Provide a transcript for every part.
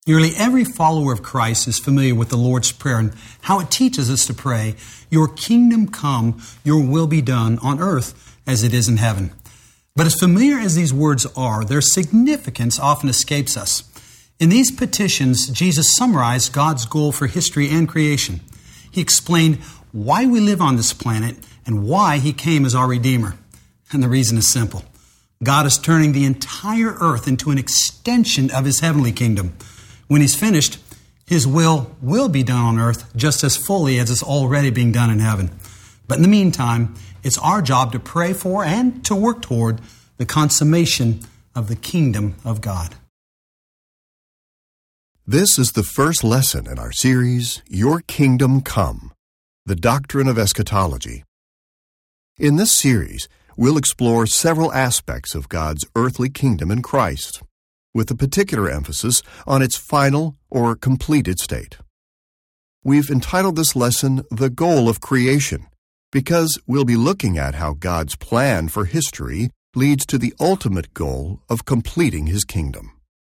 Nearly every follower of Christ is familiar with the Lord's Prayer and how it teaches us to pray, "Your kingdom come, your will be done on earth as it is in heaven." But as familiar as these words are, their significance often escapes us. In these petitions, Jesus summarized God's goal for history and creation. He explained why we live on this planet and why He came as our Redeemer. And the reason is simple. God is turning the entire earth into an extension of His heavenly kingdom. When He's finished, His will be done on earth just as fully as it's already being done in heaven. But in the meantime, it's our job to pray for and to work toward the consummation of the kingdom of God. This is the first lesson in our series, Your Kingdom Come, the Doctrine of Eschatology. In this series, we'll explore several aspects of God's earthly kingdom in Christ, with a particular emphasis on its final or completed state. We've entitled this lesson, The Goal of Creation, because we'll be looking at how God's plan for history leads to the ultimate goal of completing His kingdom.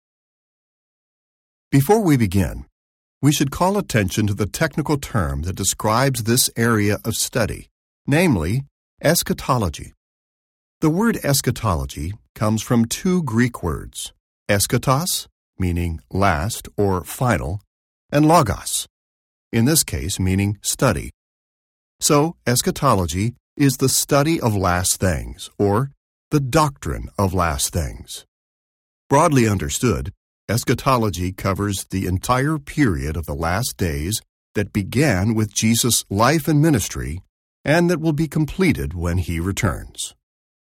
Before we begin, we should call attention to the technical term that describes this area of study, namely, eschatology. The word eschatology comes from two Greek words, eschatos, meaning last or final, and logos, in this case meaning study. So, eschatology is the study of last things, or the doctrine of last things. Broadly understood, eschatology covers the entire period of the last days that began with Jesus' life and ministry, and that will be completed when He returns.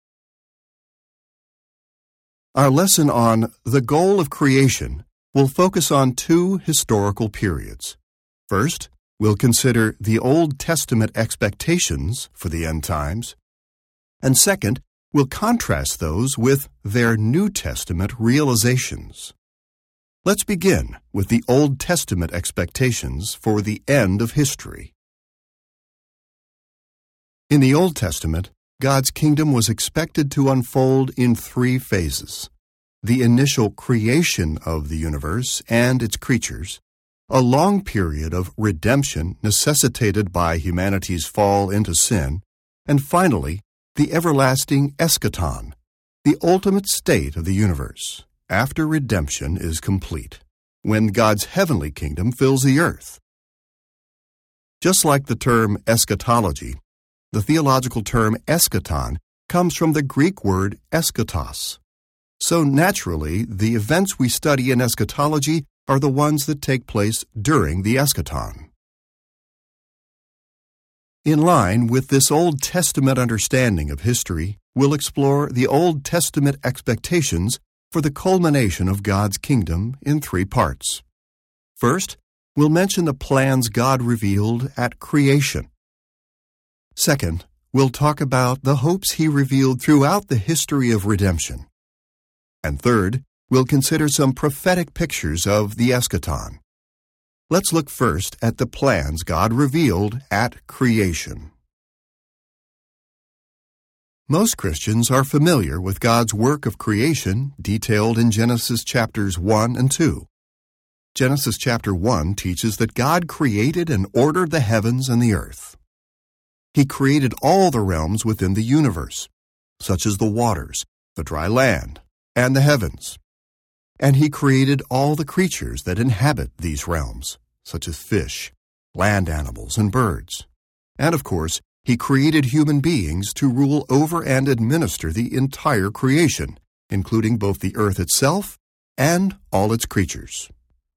Our lesson on the goal of creation will focus on two historical periods. First, we'll consider the Old Testament expectations for the end times. And second, we'll contrast those with their New Testament realizations. Let's begin with the Old Testament expectations for the end of history. In the Old Testament, God's kingdom was expected to unfold in three phases: the initial creation of the universe and its creatures, a long period of redemption necessitated by humanity's fall into sin, and finally, the everlasting eschaton, the ultimate state of the universe, after redemption is complete, when God's heavenly kingdom fills the earth. Just like the term eschatology, the theological term eschaton comes from the Greek word eschatos. So naturally, the events we study in eschatology are the ones that take place during the eschaton. In line with this Old Testament understanding of history, we'll explore the Old Testament expectations for the culmination of God's kingdom in three parts. First, we'll mention the plans God revealed at creation. Second, we'll talk about the hopes He revealed throughout the history of redemption. And third, we'll consider some prophetic pictures of the eschaton. Let's look first at the plans God revealed at creation. Most Christians are familiar with God's work of creation detailed in Genesis chapters 1 and 2. Genesis chapter 1 teaches that God created and ordered the heavens and the earth. He created all the realms within the universe, such as the waters, the dry land, and the heavens. And He created all the creatures that inhabit these realms, such as fish, land animals, and birds. And of course, He created human beings to rule over and administer the entire creation, including both the earth itself and all its creatures.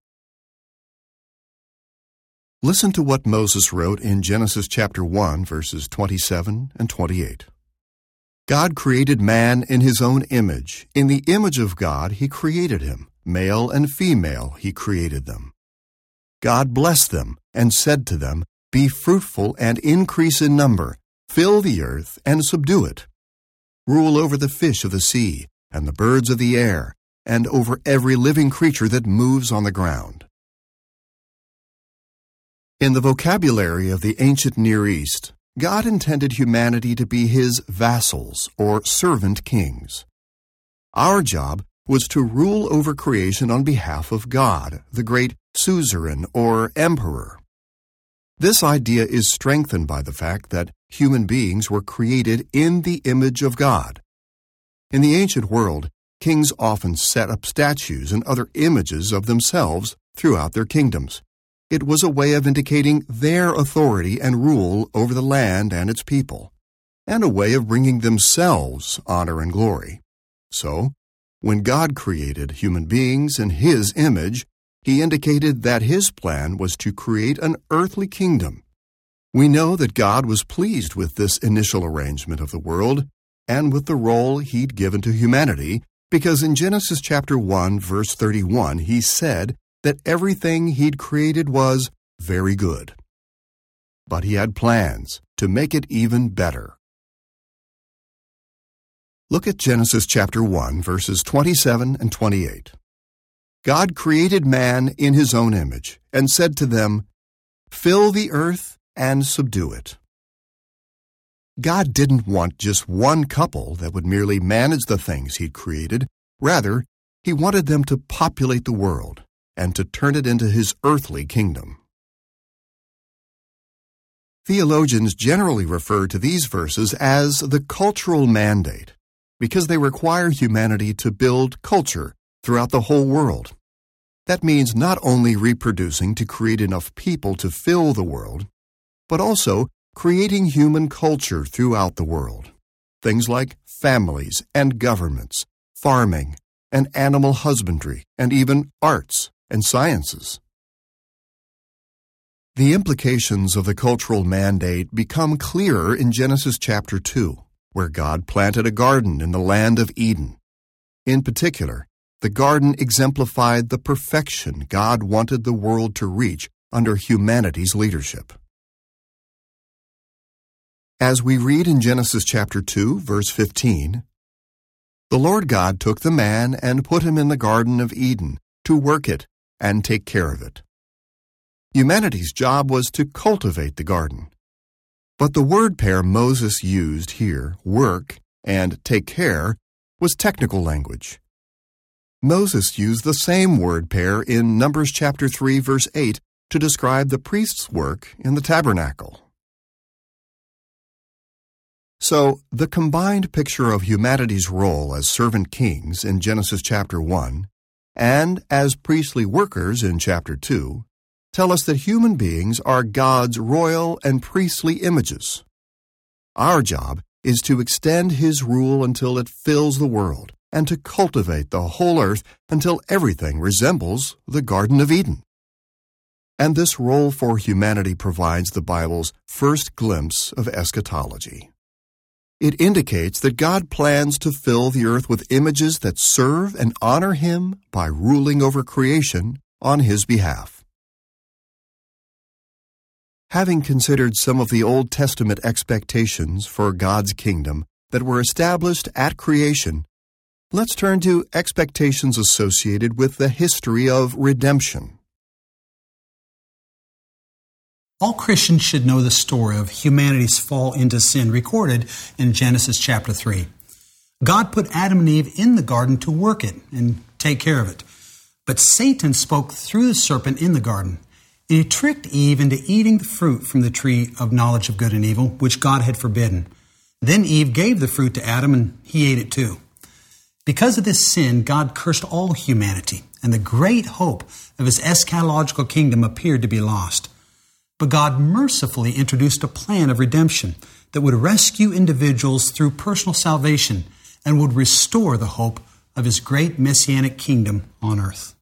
Listen to what Moses wrote in Genesis chapter 1, verses 27 and 28. God created man in His own image. In the image of God He created him. Male and female He created them. God blessed them and said to them, "Be fruitful and increase in number. Fill the earth and subdue it. Rule over the fish of the sea and the birds of the air, and over every living creature that moves on the ground." In the vocabulary of the ancient Near East, God intended humanity to be His vassals or servant kings. Our job was to rule over creation on behalf of God, the great suzerain or emperor. This idea is strengthened by the fact that human beings were created in the image of God. In the ancient world, kings often set up statues and other images of themselves throughout their kingdoms. It was a way of indicating their authority and rule over the land and its people, and a way of bringing themselves honor and glory. So, when God created human beings in His image, He indicated that His plan was to create an earthly kingdom. We know that God was pleased with this initial arrangement of the world and with the role He'd given to humanity, because in Genesis chapter 1, verse 31, He said that everything He'd created was very good. But He had plans to make it even better. Look at Genesis chapter 1, verses 27 and 28. God created man in His own image and said to them, "Fill the earth and subdue it." God didn't want just one couple that would merely manage the things He'd created. Rather, He wanted them to populate the world and to turn it into His earthly kingdom. Theologians generally refer to these verses as the cultural mandate, because they require humanity to build culture throughout the whole world. That means not only reproducing to create enough people to fill the world, but also creating human culture throughout the world. Things like families and governments, farming and animal husbandry, and even arts and sciences. The implications of the cultural mandate become clearer in Genesis chapter 2, where God planted a garden in the land of Eden. In particular, the garden exemplified the perfection God wanted the world to reach under humanity's leadership. As we read in Genesis chapter 2, verse 15, "The Lord God took the man and put him in the Garden of Eden to work it and take care of it." Humanity's job was to cultivate the garden. But the word pair Moses used here, work and take care, was technical language. Moses used the same word pair in Numbers chapter 3, verse 8 to describe the priest's work in the tabernacle. So, the combined picture of humanity's role as servant kings in Genesis chapter 1 and as priestly workers in chapter 2 tell us that human beings are God's royal and priestly images. Our job is to extend His rule until it fills the world and to cultivate the whole earth until everything resembles the Garden of Eden. And this role for humanity provides the Bible's first glimpse of eschatology. It indicates that God plans to fill the earth with images that serve and honor Him by ruling over creation on His behalf. Having considered some of the Old Testament expectations for God's kingdom that were established at creation, let's turn to expectations associated with the history of redemption. All Christians should know the story of humanity's fall into sin recorded in Genesis chapter 3. God put Adam and Eve in the garden to work it and take care of it. But Satan spoke through the serpent in the garden, and he tricked Eve into eating the fruit from the tree of knowledge of good and evil, which God had forbidden. Then Eve gave the fruit to Adam, and he ate it too. Because of this sin, God cursed all humanity, and the great hope of His eschatological kingdom appeared to be lost. But God mercifully introduced a plan of redemption that would rescue individuals through personal salvation and would restore the hope of His great messianic kingdom on earth.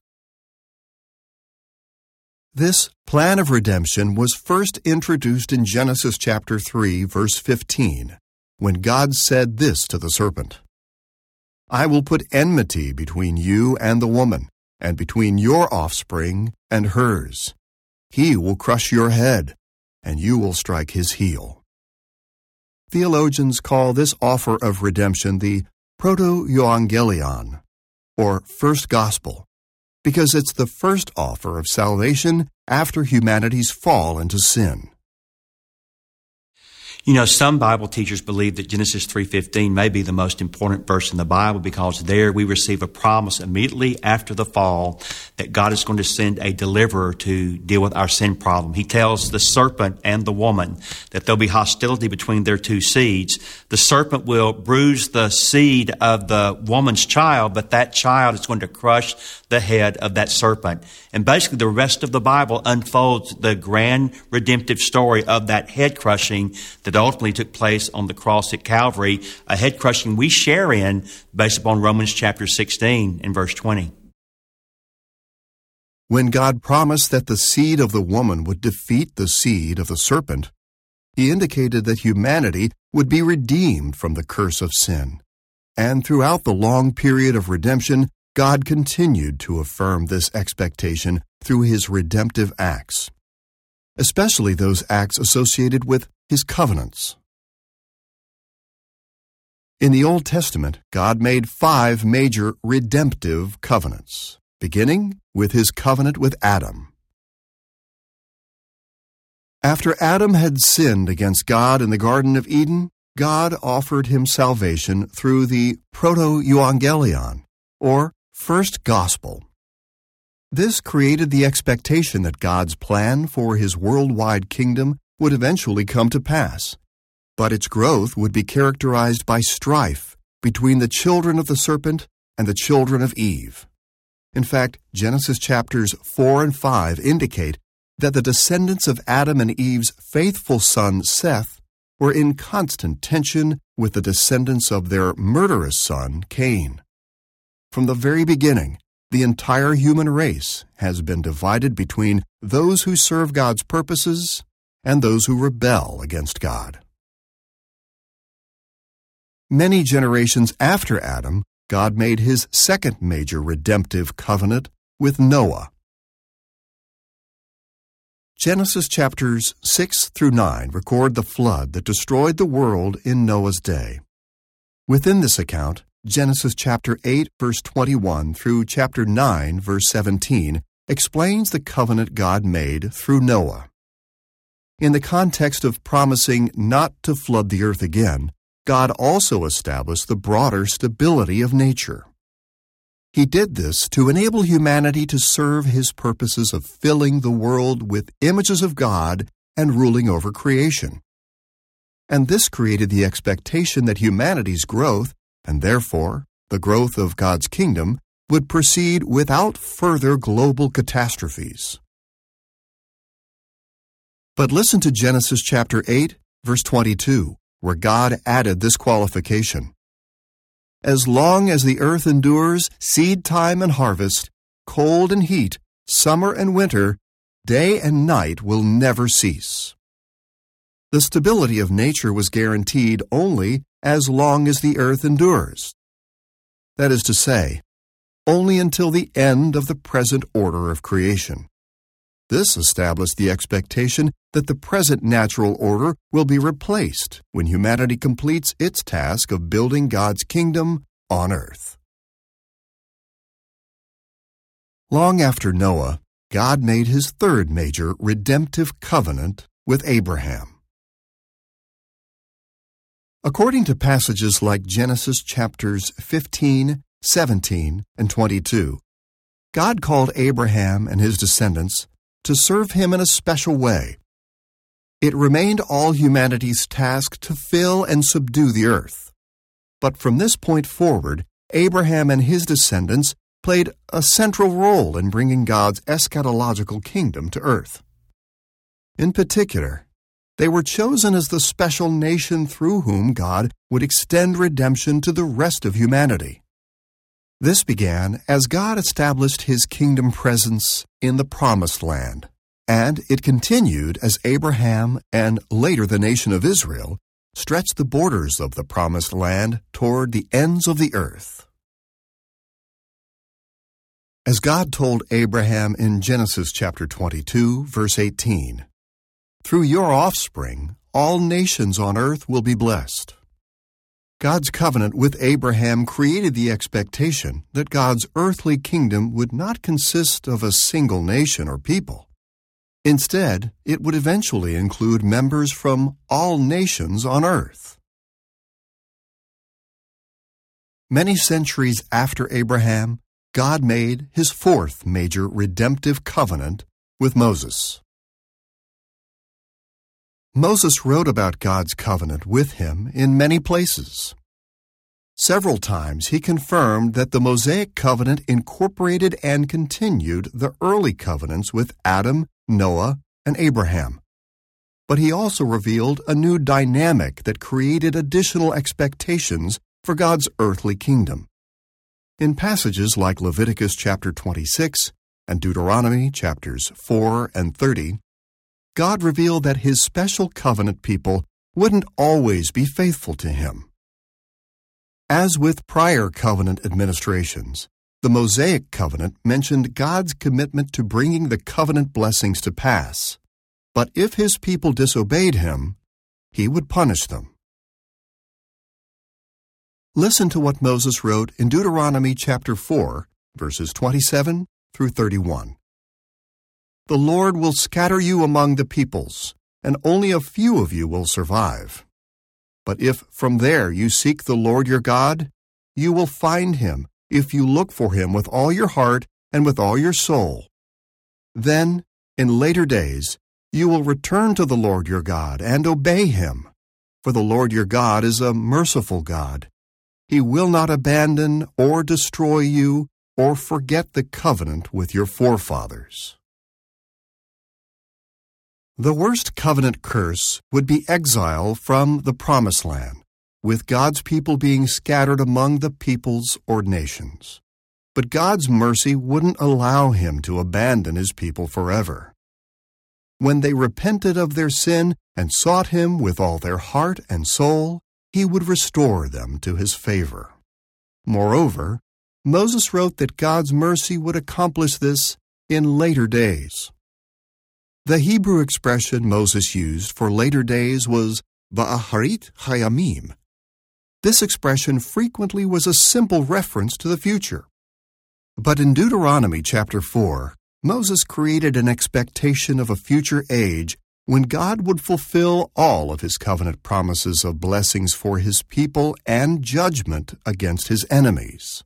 This plan of redemption was first introduced in Genesis chapter 3, verse 15, when God said this to the serpent, "I will put enmity between you and the woman, and between your offspring and hers. He will crush your head, and you will strike his heel." Theologians call this offer of redemption the proto-euangelion, or first gospel, because it's the first offer of salvation after humanity's fall into sin. You know, some Bible teachers believe that Genesis 3:15 may be the most important verse in the Bible because there we receive a promise immediately after the fall that God is going to send a deliverer to deal with our sin problem. He tells the serpent and the woman that there'll be hostility between their two seeds. The serpent will bruise the seed of the woman's child, but that child is going to crush the head of that serpent. And basically the rest of the Bible unfolds the grand redemptive story of that head crushing that ultimately took place on the cross at Calvary, a head crushing we share in based upon Romans chapter 16 and verse 20. When God promised that the seed of the woman would defeat the seed of the serpent, He indicated that humanity would be redeemed from the curse of sin. And throughout the long period of redemption, God continued to affirm this expectation through His redemptive acts, especially those acts associated with His covenants. In the Old Testament, God made 5 major redemptive covenants, beginning with His covenant with Adam. After Adam had sinned against God in the Garden of Eden, God offered him salvation through the proto-euangelion, or first gospel. This created the expectation that God's plan for His worldwide kingdom would eventually come to pass, but its growth would be characterized by strife between the children of the serpent and the children of Eve. In fact, Genesis chapters 4 and 5 indicate that the descendants of Adam and Eve's faithful son Seth were in constant tension with the descendants of their murderous son Cain. From the very beginning, the entire human race has been divided between those who serve God's purposes and those who rebel against God. Many generations after Adam, God made His second major redemptive covenant with Noah. Genesis chapters 6 through 9 record the flood that destroyed the world in Noah's day. Within this account, Genesis chapter 8, verse 21 through chapter 9, verse 17 explains the covenant God made through Noah. In the context of promising not to flood the earth again, God also established the broader stability of nature. He did this to enable humanity to serve His purposes of filling the world with images of God and ruling over creation. And this created the expectation that humanity's growth, and therefore the growth of God's kingdom, would proceed without further global catastrophes. But listen to Genesis chapter 8, verse 22, where God added this qualification. As long as the earth endures, seed time and harvest, cold and heat, summer and winter, day and night will never cease. The stability of nature was guaranteed only as long as the earth endures. That is to say, only until the end of the present order of creation. This established the expectation that the present natural order will be replaced when humanity completes its task of building God's kingdom on earth. Long after Noah, God made His third major redemptive covenant with Abraham. According to passages like Genesis chapters 15, 17, and 22, God called Abraham and his descendants to serve Him in a special way. It remained all humanity's task to fill and subdue the earth. But from this point forward, Abraham and his descendants played a central role in bringing God's eschatological kingdom to earth. In particular, they were chosen as the special nation through whom God would extend redemption to the rest of humanity. This began as God established His kingdom presence in the Promised Land, and it continued as Abraham and later the nation of Israel stretched the borders of the Promised Land toward the ends of the earth. As God told Abraham in Genesis chapter 22, verse 18, "Through your offspring, all nations on earth will be blessed." God's covenant with Abraham created the expectation that God's earthly kingdom would not consist of a single nation or people, Instead, it would eventually include members from all nations on earth. Many centuries after Abraham, God made his fourth major redemptive covenant with Moses. Moses wrote about God's covenant with him in many places. Several times he confirmed that the Mosaic covenant incorporated and continued the early covenants with Adam, Noah, and Abraham. But he also revealed a new dynamic that created additional expectations for God's earthly kingdom. In passages like Leviticus chapter 26 and Deuteronomy chapters 4 and 30, God revealed that his special covenant people wouldn't always be faithful to him. As with prior covenant administrations, the Mosaic covenant mentioned God's commitment to bringing the covenant blessings to pass, but if his people disobeyed him, he would punish them. Listen to what Moses wrote in Deuteronomy chapter 4, verses 27 through 31. The Lord will scatter you among the peoples, and only a few of you will survive. But if from there you seek the Lord your God, you will find him if you look for him with all your heart and with all your soul. Then, in later days, you will return to the Lord your God and obey him, for the Lord your God is a merciful God. He will not abandon or destroy you or forget the covenant with your forefathers. The worst covenant curse would be exile from the Promised Land, with God's people being scattered among the peoples or nations. But God's mercy wouldn't allow him to abandon his people forever. When they repented of their sin and sought him with all their heart and soul, he would restore them to his favor. Moreover, Moses wrote that God's mercy would accomplish this in later days. The Hebrew expression Moses used for later days was Ba'aharit Hayamim. This expression frequently was a simple reference to the future. But in Deuteronomy chapter 4, Moses created an expectation of a future age when God would fulfill all of his covenant promises of blessings for his people and judgment against his enemies.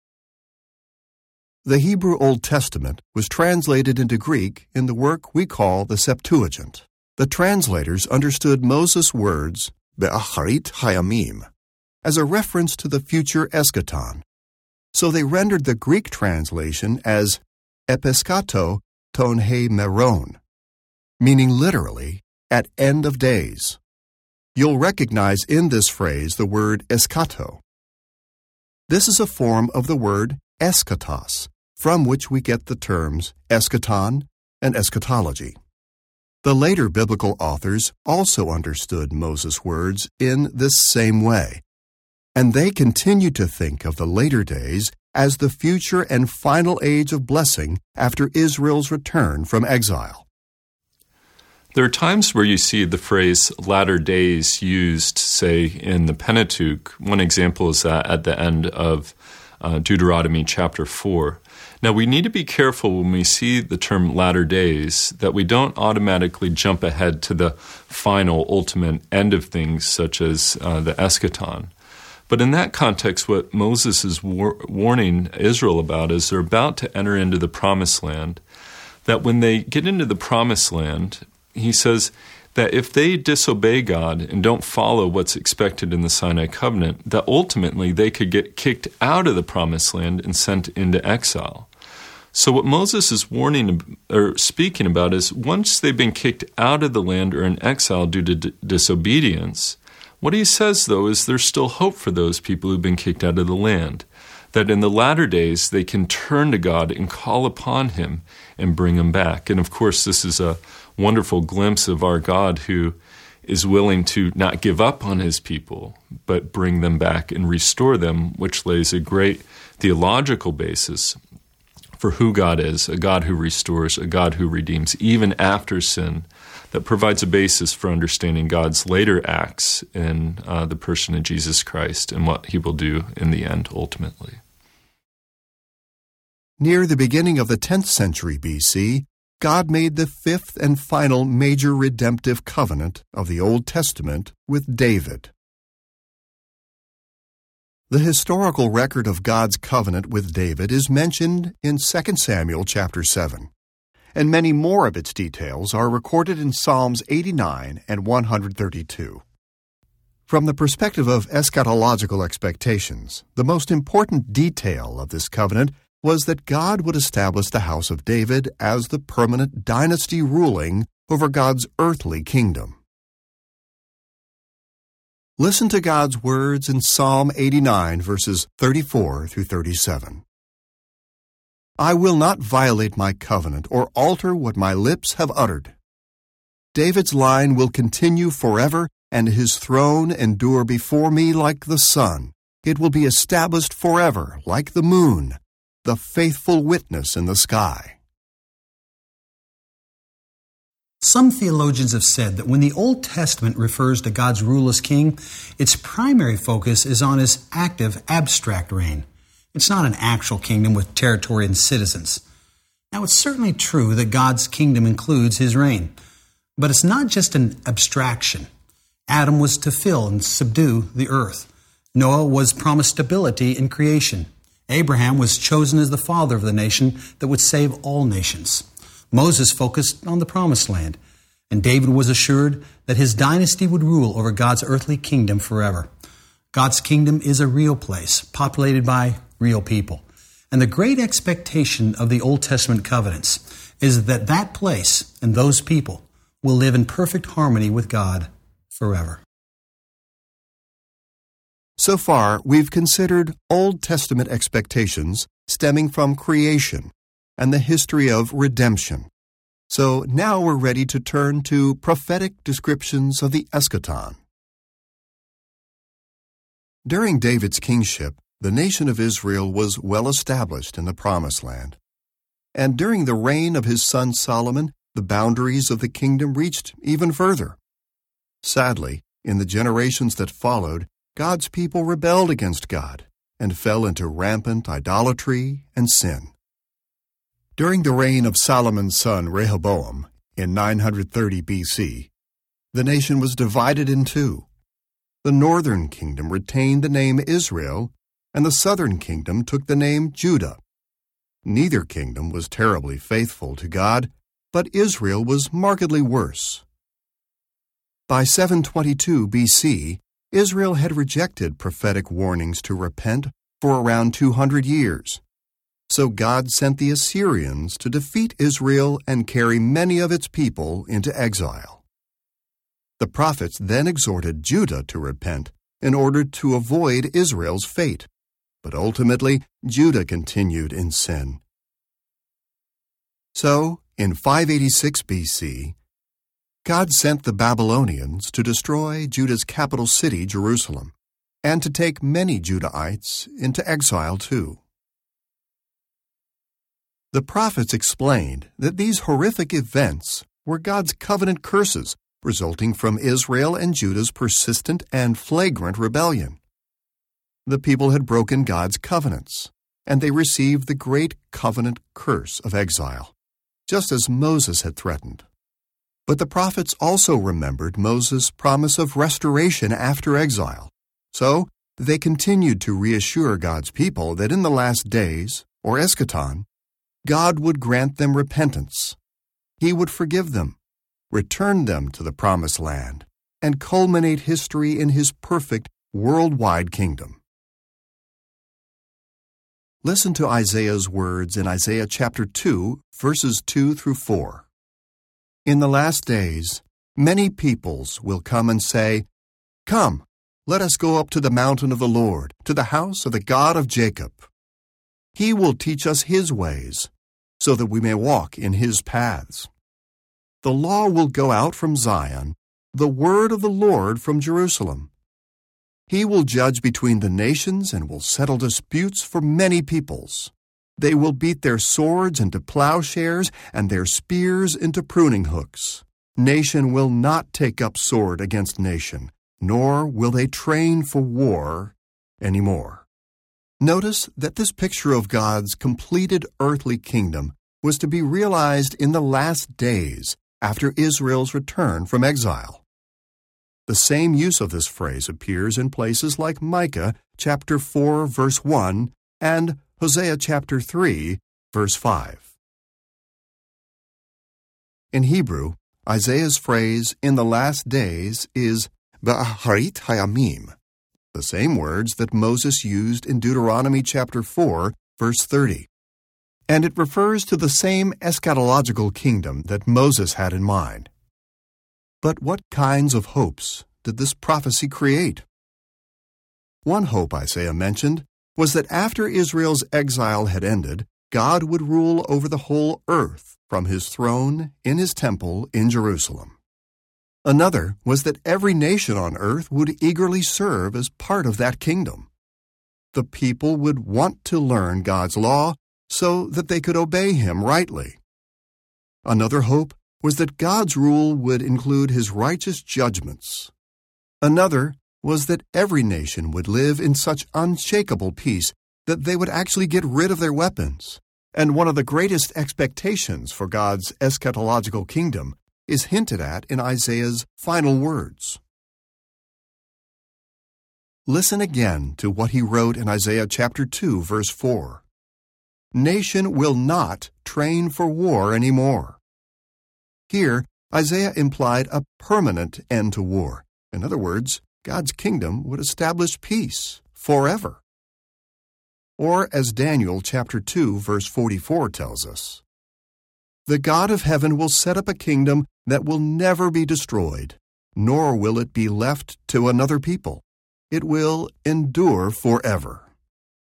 The Hebrew Old Testament was translated into Greek in the work we call the Septuagint. The translators understood Moses' words, Be'acharit Hayamim, as a reference to the future eschaton. So they rendered the Greek translation as Episkato ton he meron, meaning literally, at end of days. You'll recognize in this phrase the word eschato. This is a form of the word eschatos, from which we get the terms eschaton and eschatology. The later biblical authors also understood Moses' words in this same way, and they continued to think of the later days as the future and final age of blessing after Israel's return from exile. There are times where you see the phrase latter days used, say, in the Pentateuch. One example is that at the end of Deuteronomy chapter 4. Now, we need to be careful when we see the term latter days that we don't automatically jump ahead to the final, ultimate end of things, such as the eschaton. But in that context, what Moses is warning Israel about is they're about to enter into the Promised Land, that when they get into the Promised Land, he says that if they disobey God and don't follow what's expected in the Sinai covenant, that ultimately they could get kicked out of the Promised Land and sent into exile. So what Moses is warning or speaking about is once they've been kicked out of the land or in exile due to disobedience, what he says, though, is there's still hope for those people who've been kicked out of the land, that in the latter days they can turn to God and call upon him and bring him back. And of course, this is a wonderful glimpse of our God who is willing to not give up on his people, but bring them back and restore them, which lays a great theological basis for who God is, a God who restores, a God who redeems, even after sin, that provides a basis for understanding God's later acts in the person of Jesus Christ and what he will do in the end, ultimately. Near the beginning of the 10th century BC, God made the fifth and final major redemptive covenant of the Old Testament with David. The historical record of God's covenant with David is mentioned in 2 Samuel chapter 7, and many more of its details are recorded in Psalms 89 and 132. From the perspective of eschatological expectations, the most important detail of this covenant was that God would establish the house of David as the permanent dynasty ruling over God's earthly kingdom. Listen to God's words in Psalm 89, verses 34 through 37. I will not violate my covenant or alter what my lips have uttered. David's line will continue forever, and his throne endure before me like the sun. It will be established forever like the moon, the faithful witness in the sky. Some theologians have said that when the Old Testament refers to God's rule as king, its primary focus is on his active, abstract reign. It's not an actual kingdom with territory and citizens. Now, it's certainly true that God's kingdom includes his reign, but it's not just an abstraction. Adam was to fill and subdue the earth. Noah was promised stability in creation. Abraham was chosen as the father of the nation that would save all nations. Moses focused on the promised land, and David was assured that his dynasty would rule over God's earthly kingdom forever. God's kingdom is a real place, populated by real people. And the great expectation of the Old Testament covenants is that that place and those people will live in perfect harmony with God forever. So far, we've considered Old Testament expectations stemming from creation and the history of redemption. So now we're ready to turn to prophetic descriptions of the eschaton. During David's kingship, the nation of Israel was well established in the Promised Land. And during the reign of his son Solomon, the boundaries of the kingdom reached even further. Sadly, in the generations that followed, God's people rebelled against God and fell into rampant idolatry and sin. During the reign of Solomon's son Rehoboam in 930 BC, the nation was divided in two. The northern kingdom retained the name Israel, and the southern kingdom took the name Judah. Neither kingdom was terribly faithful to God, but Israel was markedly worse. By 722 BC, Israel had rejected prophetic warnings to repent for around 200 years. So God sent the Assyrians to defeat Israel and carry many of its people into exile. The prophets then exhorted Judah to repent in order to avoid Israel's fate, but ultimately Judah continued in sin. So, in 586 BC, God sent the Babylonians to destroy Judah's capital city, Jerusalem, and to take many Judahites into exile too. The prophets explained that these horrific events were God's covenant curses resulting from Israel and Judah's persistent and flagrant rebellion. The people had broken God's covenants, and they received the great covenant curse of exile, just as Moses had threatened. But the prophets also remembered Moses' promise of restoration after exile, so they continued to reassure God's people that in the last days, or eschaton, God would grant them repentance. He would forgive them, return them to the promised land, and culminate history in his perfect worldwide kingdom. Listen to Isaiah's words in Isaiah chapter 2, verses 2 through 4. In the last days, many peoples will come and say, "Come, let us go up to the mountain of the Lord, to the house of the God of Jacob. He will teach us his ways, so that we may walk in his paths. The law will go out from Zion, the word of the Lord from Jerusalem. He will judge between the nations and will settle disputes for many peoples. They will beat their swords into plowshares and their spears into pruning hooks. Nation will not take up sword against nation, nor will they train for war anymore." Notice that this picture of God's completed earthly kingdom was to be realized in the last days after Israel's return from exile. The same use of this phrase appears in places like Micah chapter 4, verse 1, and Hosea chapter 3, verse 5. In Hebrew, Isaiah's phrase, "in the last days," is ba'aharit hayamim, the same words that Moses used in Deuteronomy chapter 4, verse 30. And it refers to the same eschatological kingdom that Moses had in mind. But what kinds of hopes did this prophecy create? One hope Isaiah mentioned was that after Israel's exile had ended, God would rule over the whole earth from his throne in his temple in Jerusalem. Another was that every nation on earth would eagerly serve as part of that kingdom. The people would want to learn God's law so that they could obey him rightly. Another hope was that God's rule would include his righteous judgments. Another was that every nation would live in such unshakable peace that they would actually get rid of their weapons. And one of the greatest expectations for God's eschatological kingdom is hinted at in Isaiah's final words. Listen again to what he wrote in Isaiah chapter 2, verse 4. "Nation will not train for war anymore." Here, Isaiah implied a permanent end to war. In other words, God's kingdom would establish peace forever. Or as Daniel chapter 2, verse 44 tells us, "The God of heaven will set up a kingdom that will never be destroyed, nor will it be left to another people. It will endure forever."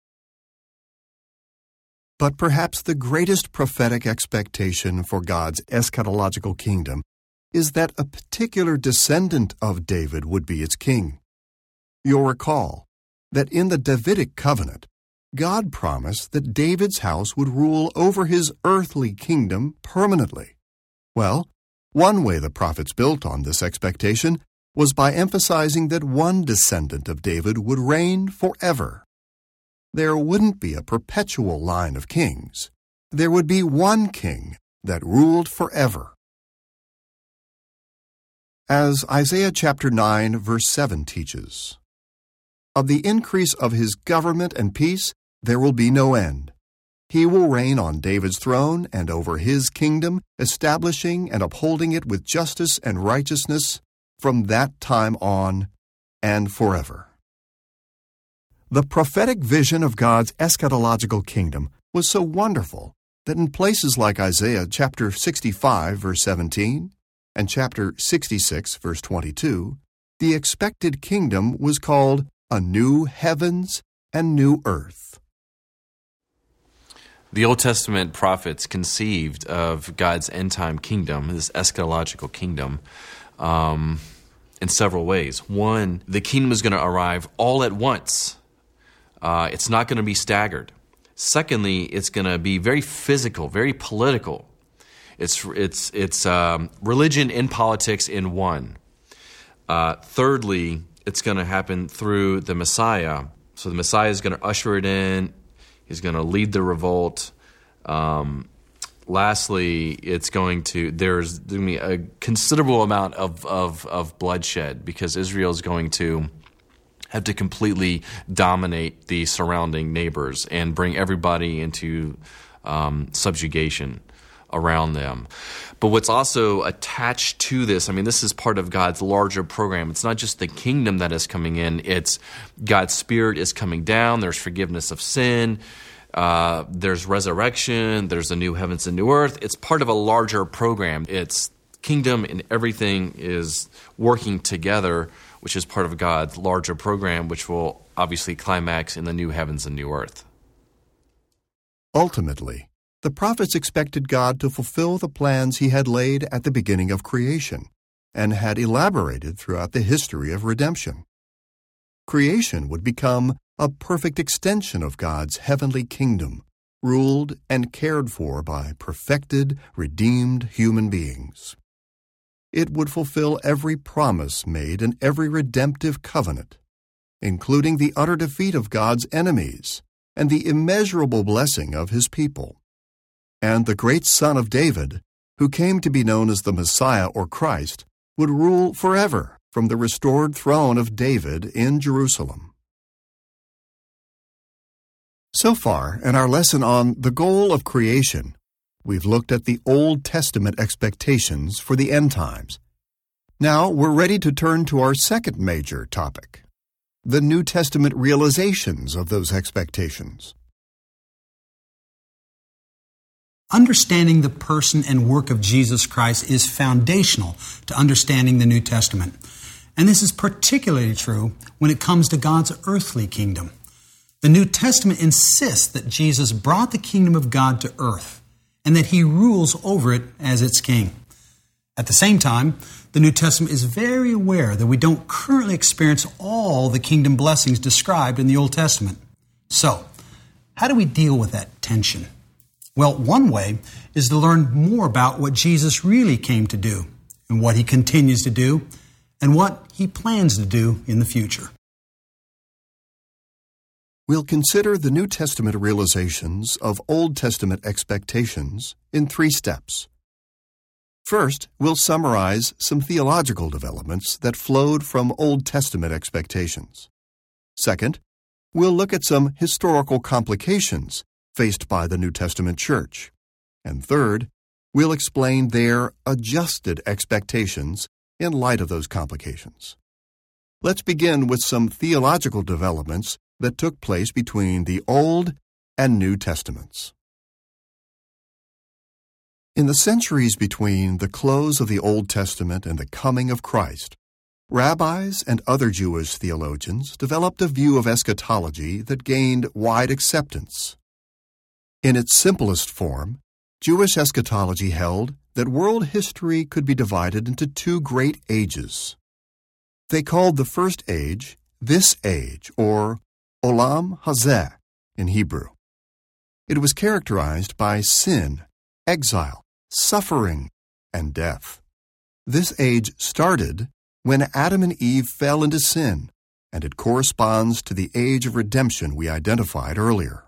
But perhaps the greatest prophetic expectation for God's eschatological kingdom is that a particular descendant of David would be its king. You'll recall that in the Davidic covenant, God promised that David's house would rule over his earthly kingdom permanently. Well, one way the prophets built on this expectation was by emphasizing that one descendant of David would reign forever. There wouldn't be a perpetual line of kings. There would be one king that ruled forever. As Isaiah chapter 9, verse 7 teaches, "Of the increase of his government and peace there will be no end. He will reign on David's throne and over his kingdom, establishing and upholding it with justice and righteousness from that time on and forever." The prophetic vision of God's eschatological kingdom was so wonderful that in places like Isaiah chapter 65, verse 17, and chapter 66, verse 22, the expected kingdom was called a new heavens and new earth. The Old Testament prophets conceived of God's end-time kingdom, this eschatological kingdom, in several ways. One, the kingdom is going to arrive all at once. It's not going to be staggered. Secondly, it's going to be very physical, very political. It's religion and politics in one. Thirdly, it's going to happen through the Messiah. So the Messiah is going to usher it in. He's going to lead the revolt. Lastly, there's going to be a considerable amount of bloodshed because Israel is going to have to completely dominate the surrounding neighbors and bring everybody into subjugation around them. But what's also attached to this, this is part of God's larger program. It's not just the kingdom that is coming in. It's God's Spirit is coming down. There's forgiveness of sin. There's resurrection. There's the new heavens and new earth. It's part of a larger program. It's kingdom and everything is working together, which is part of God's larger program, which will obviously climax in the new heavens and new earth. Ultimately, the prophets expected God to fulfill the plans he had laid at the beginning of creation and had elaborated throughout the history of redemption. Creation would become a perfect extension of God's heavenly kingdom, ruled and cared for by perfected, redeemed human beings. It would fulfill every promise made in every redemptive covenant, including the utter defeat of God's enemies and the immeasurable blessing of his people. and the great son of David, who came to be known as the Messiah or Christ, would rule forever from the restored throne of David in Jerusalem. So far, in our lesson on the goal of creation, we've looked at the Old Testament expectations for the end times. Now we're ready to turn to our second major topic, the New Testament realizations of those expectations. Understanding the person and work of Jesus Christ is foundational to understanding the New Testament. And this is particularly true when it comes to God's earthly kingdom. The New Testament insists that Jesus brought the kingdom of God to earth and that he rules over it as its king. At the same time, the New Testament is very aware that we don't currently experience all the kingdom blessings described in the Old Testament. So, how do we deal with that tension? Well, one way is to learn more about what Jesus really came to do and what he continues to do and what he plans to do in the future. We'll consider the New Testament realizations of Old Testament expectations in 3 steps. First, we'll summarize some theological developments that flowed from Old Testament expectations. Second, we'll look at some historical complications faced by the New Testament church. And third, we'll explain their adjusted expectations in light of those complications. Let's begin with some theological developments that took place between the Old and New Testaments. In the centuries between the close of the Old Testament and the coming of Christ, rabbis and other Jewish theologians developed a view of eschatology that gained wide acceptance. In its simplest form, Jewish eschatology held that world history could be divided into 2 great ages. They called the first age this age, or Olam Hazeh in Hebrew. It was characterized by sin, exile, suffering, and death. This age started when Adam and Eve fell into sin, and it corresponds to the age of redemption we identified earlier.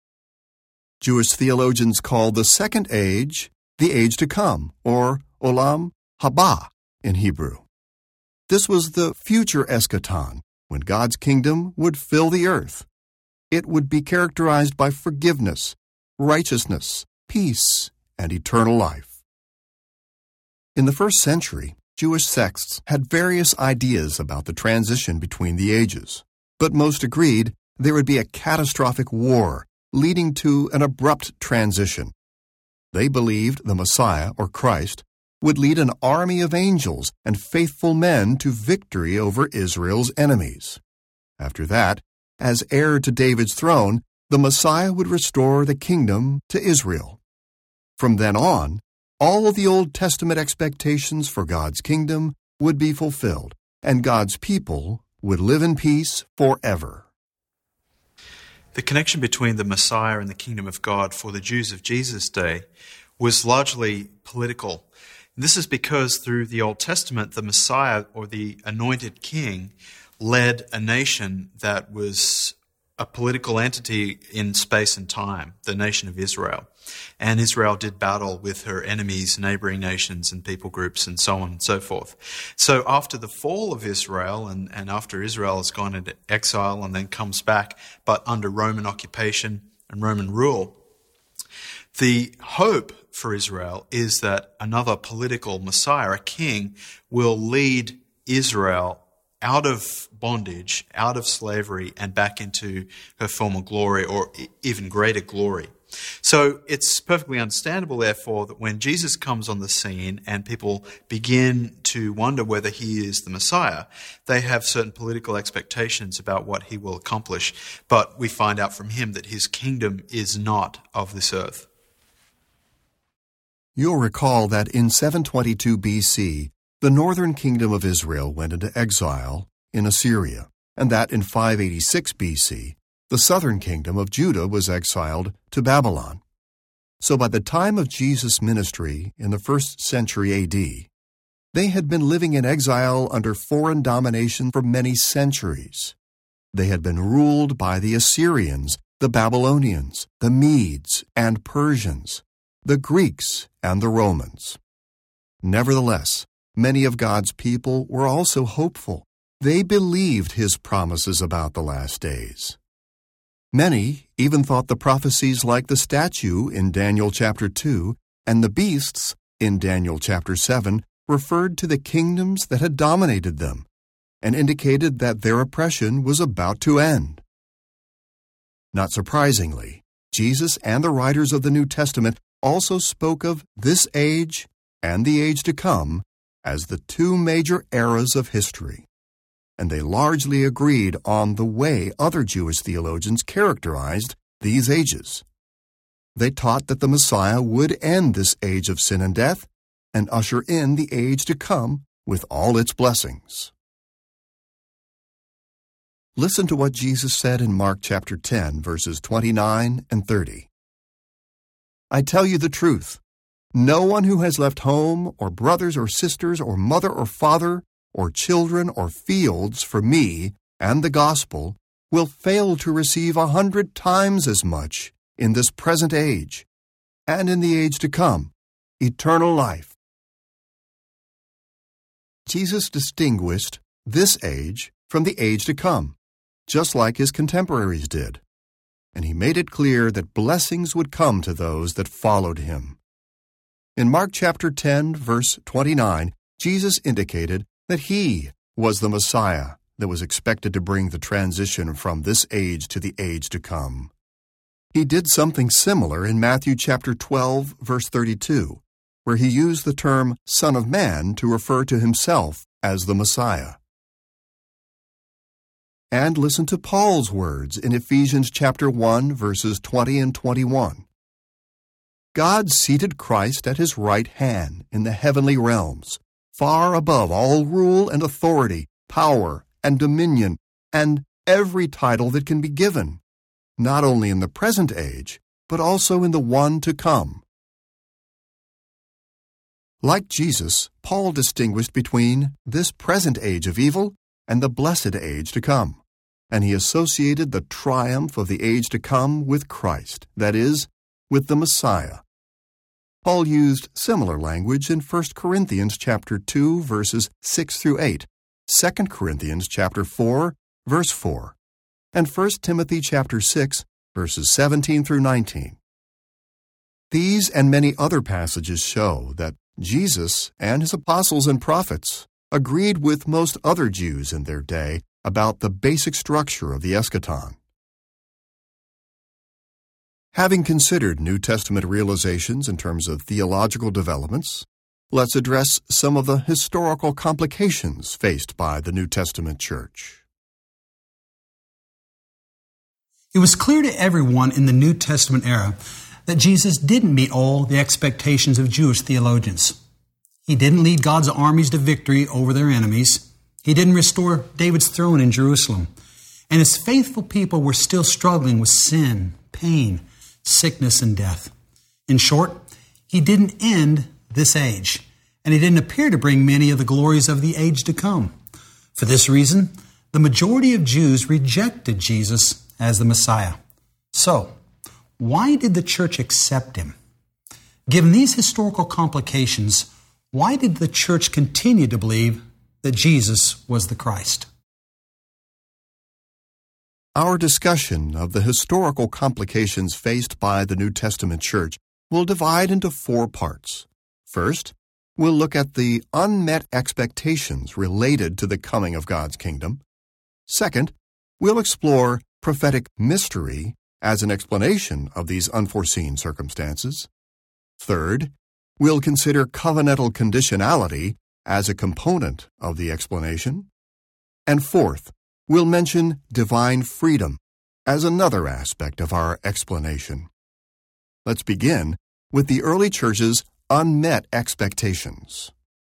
Jewish theologians call the second age the age to come, or Olam Haba in Hebrew. This was the future eschaton, when God's kingdom would fill the earth. It would be characterized by forgiveness, righteousness, peace, and eternal life. In the first century, Jewish sects had various ideas about the transition between the ages, but most agreed there would be a catastrophic war leading to an abrupt transition. They believed the Messiah, or Christ, would lead an army of angels and faithful men to victory over Israel's enemies. After that, as heir to David's throne, the Messiah would restore the kingdom to Israel. From then on, all the Old Testament expectations for God's kingdom would be fulfilled, and God's people would live in peace forever. The connection between the Messiah and the kingdom of God for the Jews of Jesus' day was largely political. And this is because through the Old Testament, the Messiah, or the anointed king, led a nation that was a political entity in space and time, the nation of Israel. And Israel did battle with her enemies, neighboring nations and people groups and so on and so forth. So after the fall of Israel and after Israel has gone into exile and then comes back, but under Roman occupation and Roman rule, the hope for Israel is that another political Messiah, a king, will lead Israel out of bondage, out of slavery, and back into her former glory, or even greater glory. So it's perfectly understandable, therefore, that when Jesus comes on the scene and people begin to wonder whether he is the Messiah, they have certain political expectations about what he will accomplish. But we find out from him that his kingdom is not of this earth. You'll recall that in 722 BC, the northern kingdom of Israel went into exile in Assyria, and that in 586 BC, the southern kingdom of Judah was exiled to Babylon. So by the time of Jesus' ministry in the 1st century AD, they had been living in exile under foreign domination for many centuries. They had been ruled by the Assyrians, the Babylonians, the Medes, and Persians. the Greeks, and the Romans. Nevertheless, many of God's people were also hopeful. They believed his promises about the last days. Many even thought the prophecies like the statue in Daniel chapter 2 and the beasts in Daniel chapter 7 referred to the kingdoms that had dominated them and indicated that their oppression was about to end. Not surprisingly, Jesus and the writers of the New Testament also spoke of this age and the age to come as the two major eras of history, and they largely agreed on the way other Jewish theologians characterized these ages. They taught that the Messiah would end this age of sin and death and usher in the age to come with all its blessings. Listen to what Jesus said in Mark chapter 10, verses 29 and 30. I tell you the truth, no one who has left home or brothers or sisters or mother or father or children or fields for me and the gospel will fail to receive 100 times as much in this present age and in the age to come, eternal life. Jesus distinguished this age from the age to come, just like his contemporaries did, and he made it clear that blessings would come to those that followed him. In Mark chapter 10, verse 29, Jesus indicated that he was the Messiah that was expected to bring the transition from this age to the age to come. He did something similar in Matthew chapter 12, verse 32, where he used the term Son of Man to refer to himself as the Messiah. And listen to Paul's words in Ephesians chapter 1, verses 20 and 21. God seated Christ at his right hand in the heavenly realms, far above all rule and authority, power and dominion, and every title that can be given, not only in the present age, but also in the one to come. Like Jesus, Paul distinguished between this present age of evil and the blessed age to come, and he associated the triumph of the age to come with Christ, that is, with the Messiah. Paul used similar language in 1 Corinthians chapter 2, verses 6 through 8, 2 Corinthians chapter 4, verse 4, and 1 Timothy chapter 6, verses 17 through 19. These and many other passages show that Jesus and his apostles and prophets agreed with most other Jews in their day about the basic structure of the eschaton. Having considered New Testament realizations in terms of theological developments, let's address some of the historical complications faced by the New Testament church. It was clear to everyone in the New Testament era that Jesus didn't meet all the expectations of Jewish theologians. He didn't lead God's armies to victory over their enemies. He didn't restore David's throne in Jerusalem. And his faithful people were still struggling with sin, pain, sickness, and death. In short, he didn't end this age, and he didn't appear to bring many of the glories of the age to come. For this reason, the majority of Jews rejected Jesus as the Messiah. So, why did the church accept him? Given these historical complications, why did the church continue to believe that Jesus was the Christ? Our discussion of the historical complications faced by the New Testament church will divide into 4 parts. First, we'll look at the unmet expectations related to the coming of God's kingdom. Second, we'll explore prophetic mystery as an explanation of these unforeseen circumstances. Third, we'll consider covenantal conditionality as a component of the explanation. And fourth, we'll mention divine freedom as another aspect of our explanation. Let's begin with the early church's unmet expectations.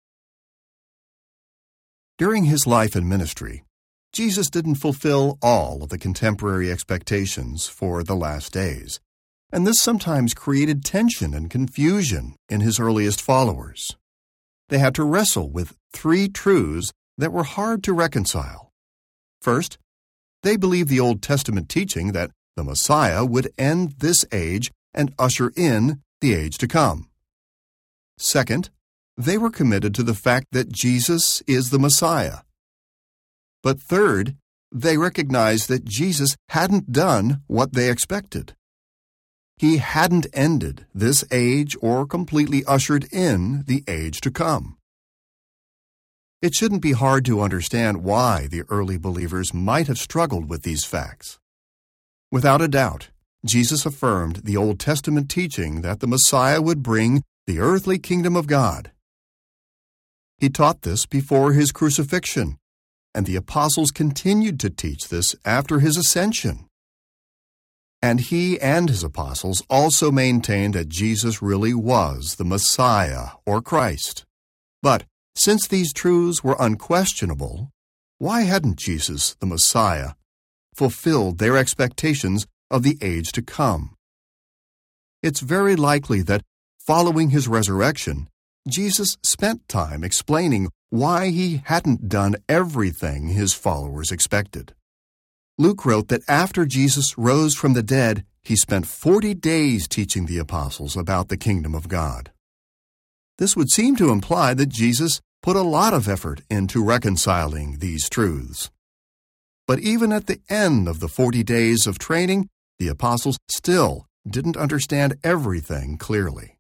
During his life and ministry, Jesus didn't fulfill all of the contemporary expectations for the last days, and this sometimes created tension and confusion in his earliest followers. They had to wrestle with 3 truths that were hard to reconcile. First, they believed the Old Testament teaching that the Messiah would end this age and usher in the age to come. Second, they were committed to the fact that Jesus is the Messiah. But third, they recognized that Jesus hadn't done what they expected. He hadn't ended this age or completely ushered in the age to come. It shouldn't be hard to understand why the early believers might have struggled with these facts. Without a doubt, Jesus affirmed the Old Testament teaching that the Messiah would bring the earthly kingdom of God. He taught this before his crucifixion, and the apostles continued to teach this after his ascension. And he and his apostles also maintained that Jesus really was the Messiah or Christ. But since these truths were unquestionable, why hadn't Jesus, the Messiah, fulfilled their expectations of the age to come? It's very likely that following his resurrection, Jesus spent time explaining why he hadn't done everything his followers expected. Luke wrote that after Jesus rose from the dead, he spent 40 days teaching the apostles about the kingdom of God. This would seem to imply that Jesus put a lot of effort into reconciling these truths. But even at the end of the 40 days of training, the apostles still didn't understand everything clearly.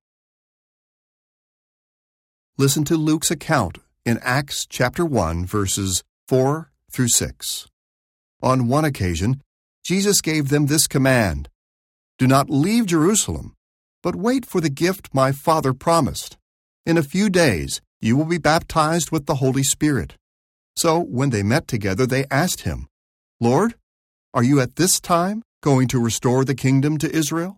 Listen to Luke's account in Acts chapter 1, verses 4 through 6. On one occasion, Jesus gave them this command: "Do not leave Jerusalem, but wait for the gift my Father promised. In a few days you will be baptized with the Holy Spirit." So when they met together, they asked him, "Lord, are you at this time going to restore the kingdom to Israel?"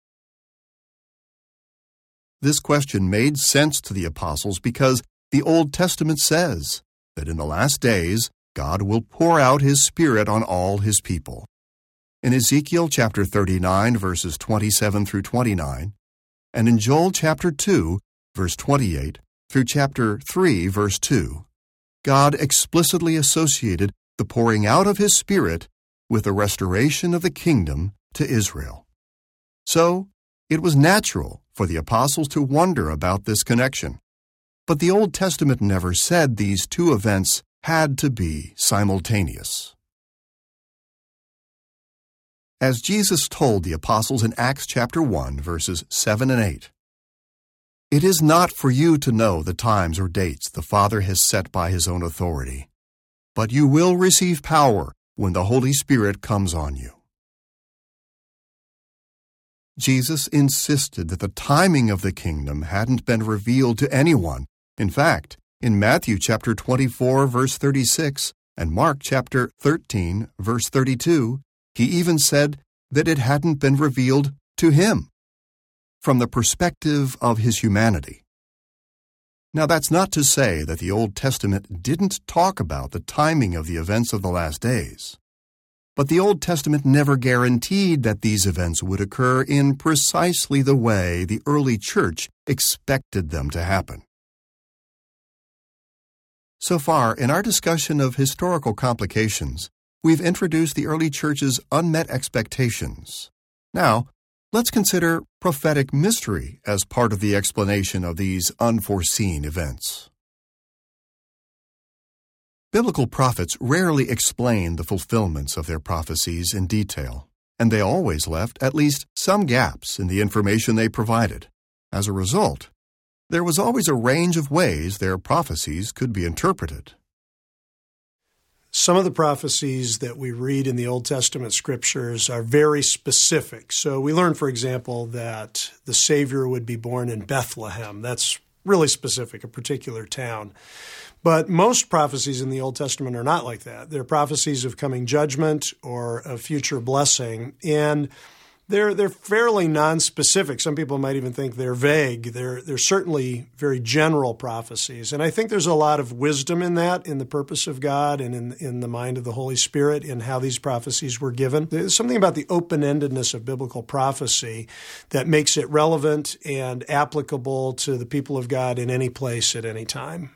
This question made sense to the apostles because the Old Testament says that in the last days, God will pour out his Spirit on all his people. In Ezekiel chapter 39, verses 27 through 29, and in Joel chapter 2, verse 28, through chapter 3, verse 2, God explicitly associated the pouring out of his Spirit with the restoration of the kingdom to Israel. So, it was natural for the apostles to wonder about this connection. But the Old Testament never said these two events had to be simultaneous. As Jesus told the apostles in Acts chapter 1, verses 7 and 8, "It is not for you to know the times or dates the Father has set by his own authority, but you will receive power when the Holy Spirit comes on you." Jesus insisted that the timing of the kingdom hadn't been revealed to anyone. In fact, in Matthew chapter 24, verse 36, and Mark chapter 13, verse 32, he even said that it hadn't been revealed to him from the perspective of his humanity. Now, that's not to say that the Old Testament didn't talk about the timing of the events of the last days. But the Old Testament never guaranteed that these events would occur in precisely the way the early church expected them to happen. So far, in our discussion of historical complications, we've introduced the early church's unmet expectations. Now, let's consider prophetic mystery as part of the explanation of these unforeseen events. Biblical prophets rarely explained the fulfillments of their prophecies in detail, and they always left at least some gaps in the information they provided. As a result, there was always a range of ways their prophecies could be interpreted. Some of the prophecies that we read in the Old Testament scriptures are very specific. So we learn, for example, that the Savior would be born in Bethlehem. That's really specific, a particular town. But most prophecies in the Old Testament are not like that. They're prophecies of coming judgment or of future blessing, and they're fairly nonspecific. Some people might even think they're vague. They're certainly very general prophecies. And I think there's a lot of wisdom in that, in the purpose of God and in the mind of the Holy Spirit in how these prophecies were given. There's something about the open-endedness of biblical prophecy that makes it relevant and applicable to the people of God in any place at any time.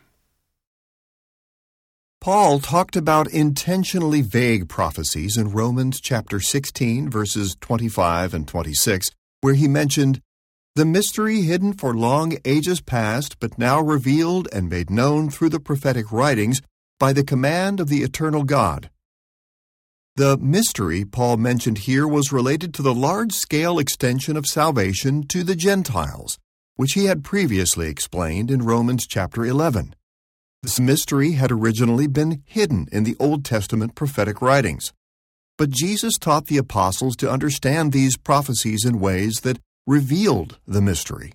Paul talked about intentionally vague prophecies in Romans chapter 16, verses 25 and 26, where he mentioned, the mystery hidden for long ages past, but now revealed and made known through the prophetic writings by the command of the eternal God. The mystery Paul mentioned here was related to the large-scale extension of salvation to the Gentiles, which he had previously explained in Romans chapter 11. This mystery had originally been hidden in the Old Testament prophetic writings, but Jesus taught the apostles to understand these prophecies in ways that revealed the mystery.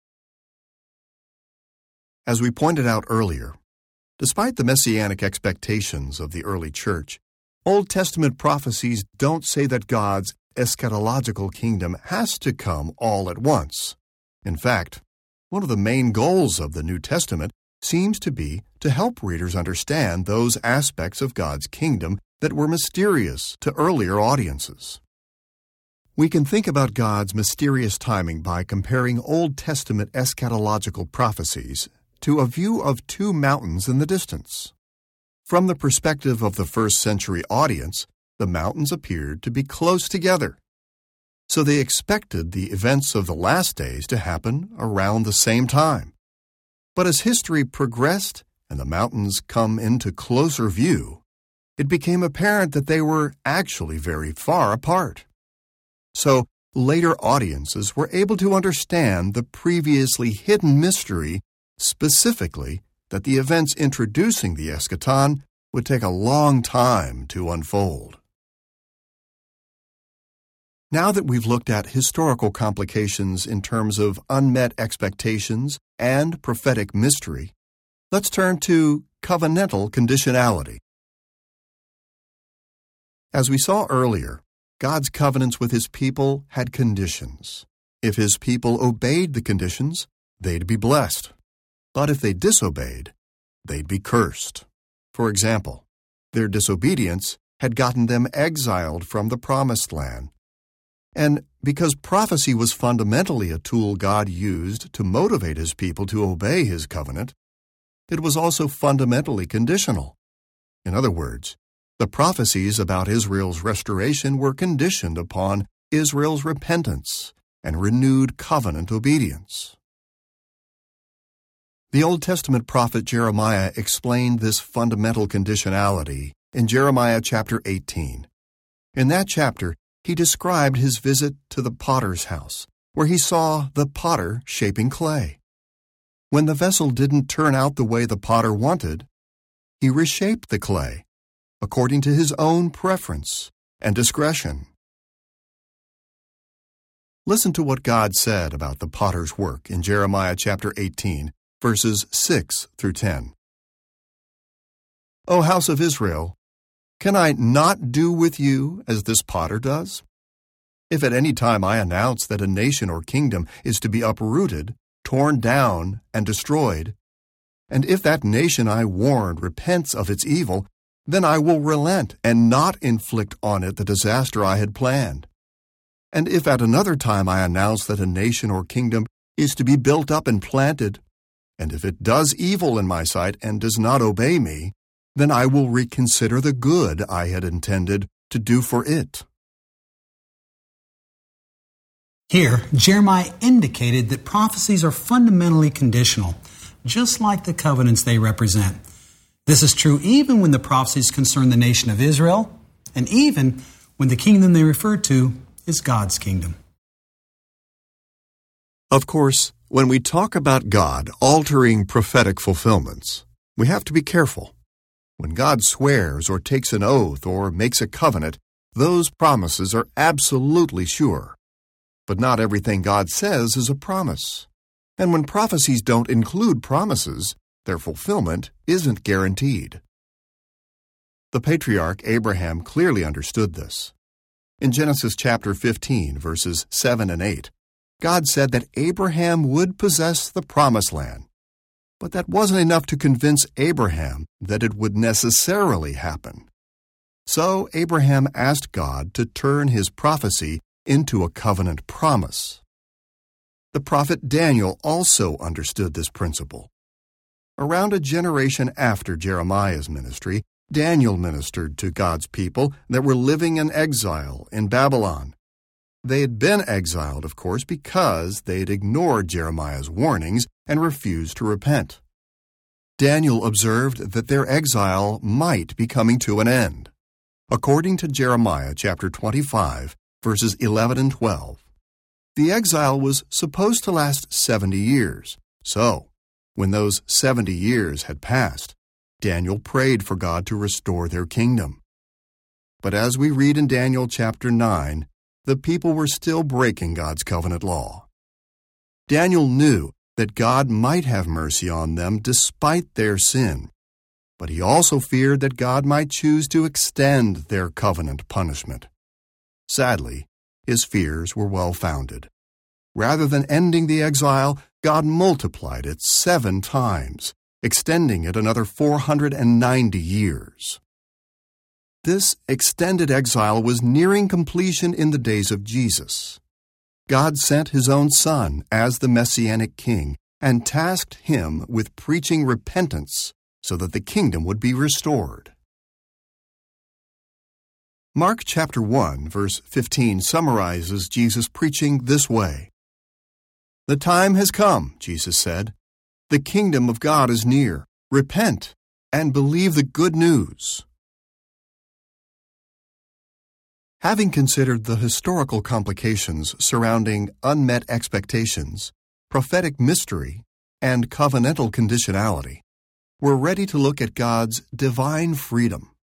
As we pointed out earlier, despite the messianic expectations of the early church, Old Testament prophecies don't say that God's eschatological kingdom has to come all at once. In fact, one of the main goals of the New Testament seems to be to help readers understand those aspects of God's kingdom that were mysterious to earlier audiences. We can think about God's mysterious timing by comparing Old Testament eschatological prophecies to a view of two mountains in the distance. From the perspective of the first century audience, the mountains appeared to be close together. So they expected the events of the last days to happen around the same time. But as history progressed and the mountains come into closer view, it became apparent that they were actually very far apart. So later audiences were able to understand the previously hidden mystery, specifically that the events introducing the eschaton would take a long time to unfold. Now that we've looked at historical complications in terms of unmet expectations and prophetic mystery, let's turn to covenantal conditionality. As we saw earlier, God's covenants with His people had conditions. If His people obeyed the conditions, they'd be blessed. But if they disobeyed, they'd be cursed. For example, their disobedience had gotten them exiled from the Promised Land. And because prophecy was fundamentally a tool God used to motivate His people to obey His covenant, it was also fundamentally conditional. In other words, the prophecies about Israel's restoration were conditioned upon Israel's repentance and renewed covenant obedience. The Old Testament prophet Jeremiah explained this fundamental conditionality in Jeremiah chapter 18. In that chapter, he described his visit to the potter's house, where he saw the potter shaping clay. When the vessel didn't turn out the way the potter wanted, he reshaped the clay according to his own preference and discretion. Listen to what God said about the potter's work in Jeremiah chapter 18, verses 6 through 10. O house of Israel, can I not do with you as this potter does? If at any time I announce that a nation or kingdom is to be uprooted, torn down, and destroyed, and if that nation I warned repents of its evil, then I will relent and not inflict on it the disaster I had planned. And if at another time I announce that a nation or kingdom is to be built up and planted, and if it does evil in my sight and does not obey me, then I will reconsider the good I had intended to do for it. Here, Jeremiah indicated that prophecies are fundamentally conditional, just like the covenants they represent. This is true even when the prophecies concern the nation of Israel, and even when the kingdom they refer to is God's kingdom. Of course, when we talk about God altering prophetic fulfillments, we have to be careful. When God swears or takes an oath or makes a covenant, those promises are absolutely sure. But not everything God says is a promise. And when prophecies don't include promises, their fulfillment isn't guaranteed. The patriarch Abraham clearly understood this. In Genesis chapter 15, verses 7 and 8, God said that Abraham would possess the promised land. But that wasn't enough to convince Abraham that it would necessarily happen. So Abraham asked God to turn his prophecy into a covenant promise. The prophet Daniel also understood this principle. Around a generation after Jeremiah's ministry, Daniel ministered to God's people that were living in exile in Babylon. They had been exiled, of course, because they had ignored Jeremiah's warnings and refused to repent. Daniel observed that their exile might be coming to an end. According to Jeremiah chapter 25, verses 11 and 12, the exile was supposed to last 70 years. So, when those 70 years had passed, Daniel prayed for God to restore their kingdom. But as we read in Daniel chapter 9, the people were still breaking God's covenant law. Daniel knew that God might have mercy on them despite their sin, but he also feared that God might choose to extend their covenant punishment. Sadly, his fears were well-founded. Rather than ending the exile, God multiplied it 7 times, extending it another 490 years. This extended exile was nearing completion in the days of Jesus. God sent his own Son as the Messianic King and tasked him with preaching repentance so that the kingdom would be restored. Mark chapter 1, verse 15 summarizes Jesus' preaching this way. "The time has come," Jesus said. "The kingdom of God is near. Repent and believe the good news." Having considered the historical complications surrounding unmet expectations, prophetic mystery, and covenantal conditionality, we're ready to look at God's divine freedom.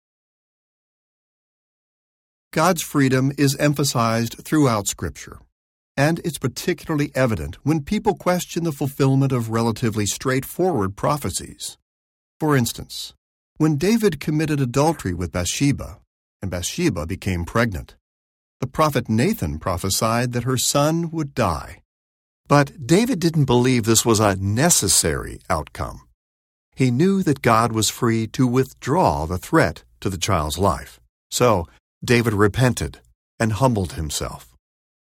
God's freedom is emphasized throughout Scripture, and it's particularly evident when people question the fulfillment of relatively straightforward prophecies. For instance, when David committed adultery with Bathsheba, and Bathsheba became pregnant, the prophet Nathan prophesied that her son would die. But David didn't believe this was a necessary outcome. He knew that God was free to withdraw the threat to the child's life. So David repented and humbled himself.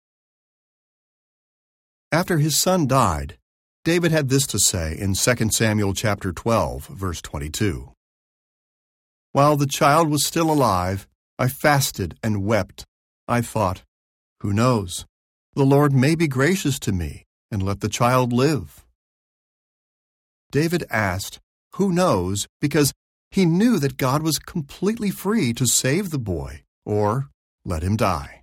After his son died, David had this to say in 2 Samuel chapter 12, verse 22. "While the child was still alive, I fasted and wept. I thought, 'Who knows? The Lord may be gracious to me and let the child live.'" David asked, "Who knows?" because he knew that God was completely free to save the boy or let him die.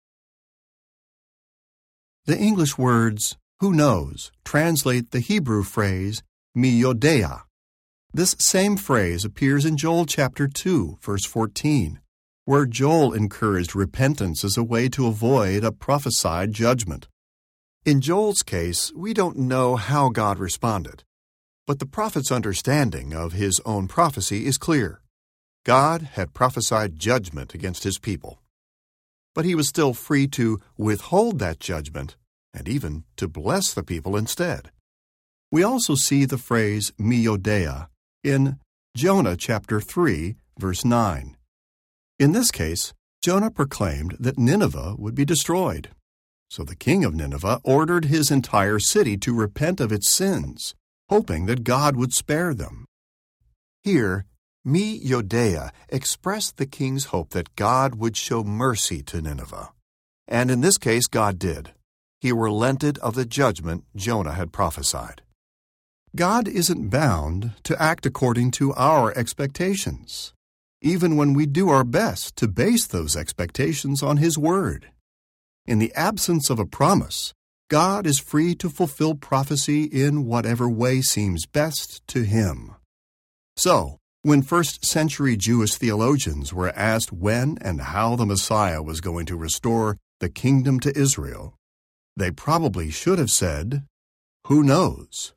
The English words, "who knows," translate the Hebrew phrase, mi yodea. This same phrase appears in Joel chapter 2, verse 14, where Joel encouraged repentance as a way to avoid a prophesied judgment. In Joel's case, we don't know how God responded, but the prophet's understanding of his own prophecy is clear. God had prophesied judgment against his people, but he was still free to withhold that judgment and even to bless the people instead. We also see the phrase mi yodea in Jonah chapter 3, verse 9. In this case, Jonah proclaimed that Nineveh would be destroyed. So the king of Nineveh ordered his entire city to repent of its sins, hoping that God would spare them. Here, mi yodea expressed the king's hope that God would show mercy to Nineveh. And in this case, God did. He relented of the judgment Jonah had prophesied. God isn't bound to act according to our expectations, even when we do our best to base those expectations on His Word. In the absence of a promise, God is free to fulfill prophecy in whatever way seems best to Him. So, when first-century Jewish theologians were asked when and how the Messiah was going to restore the kingdom to Israel, they probably should have said, "Who knows?"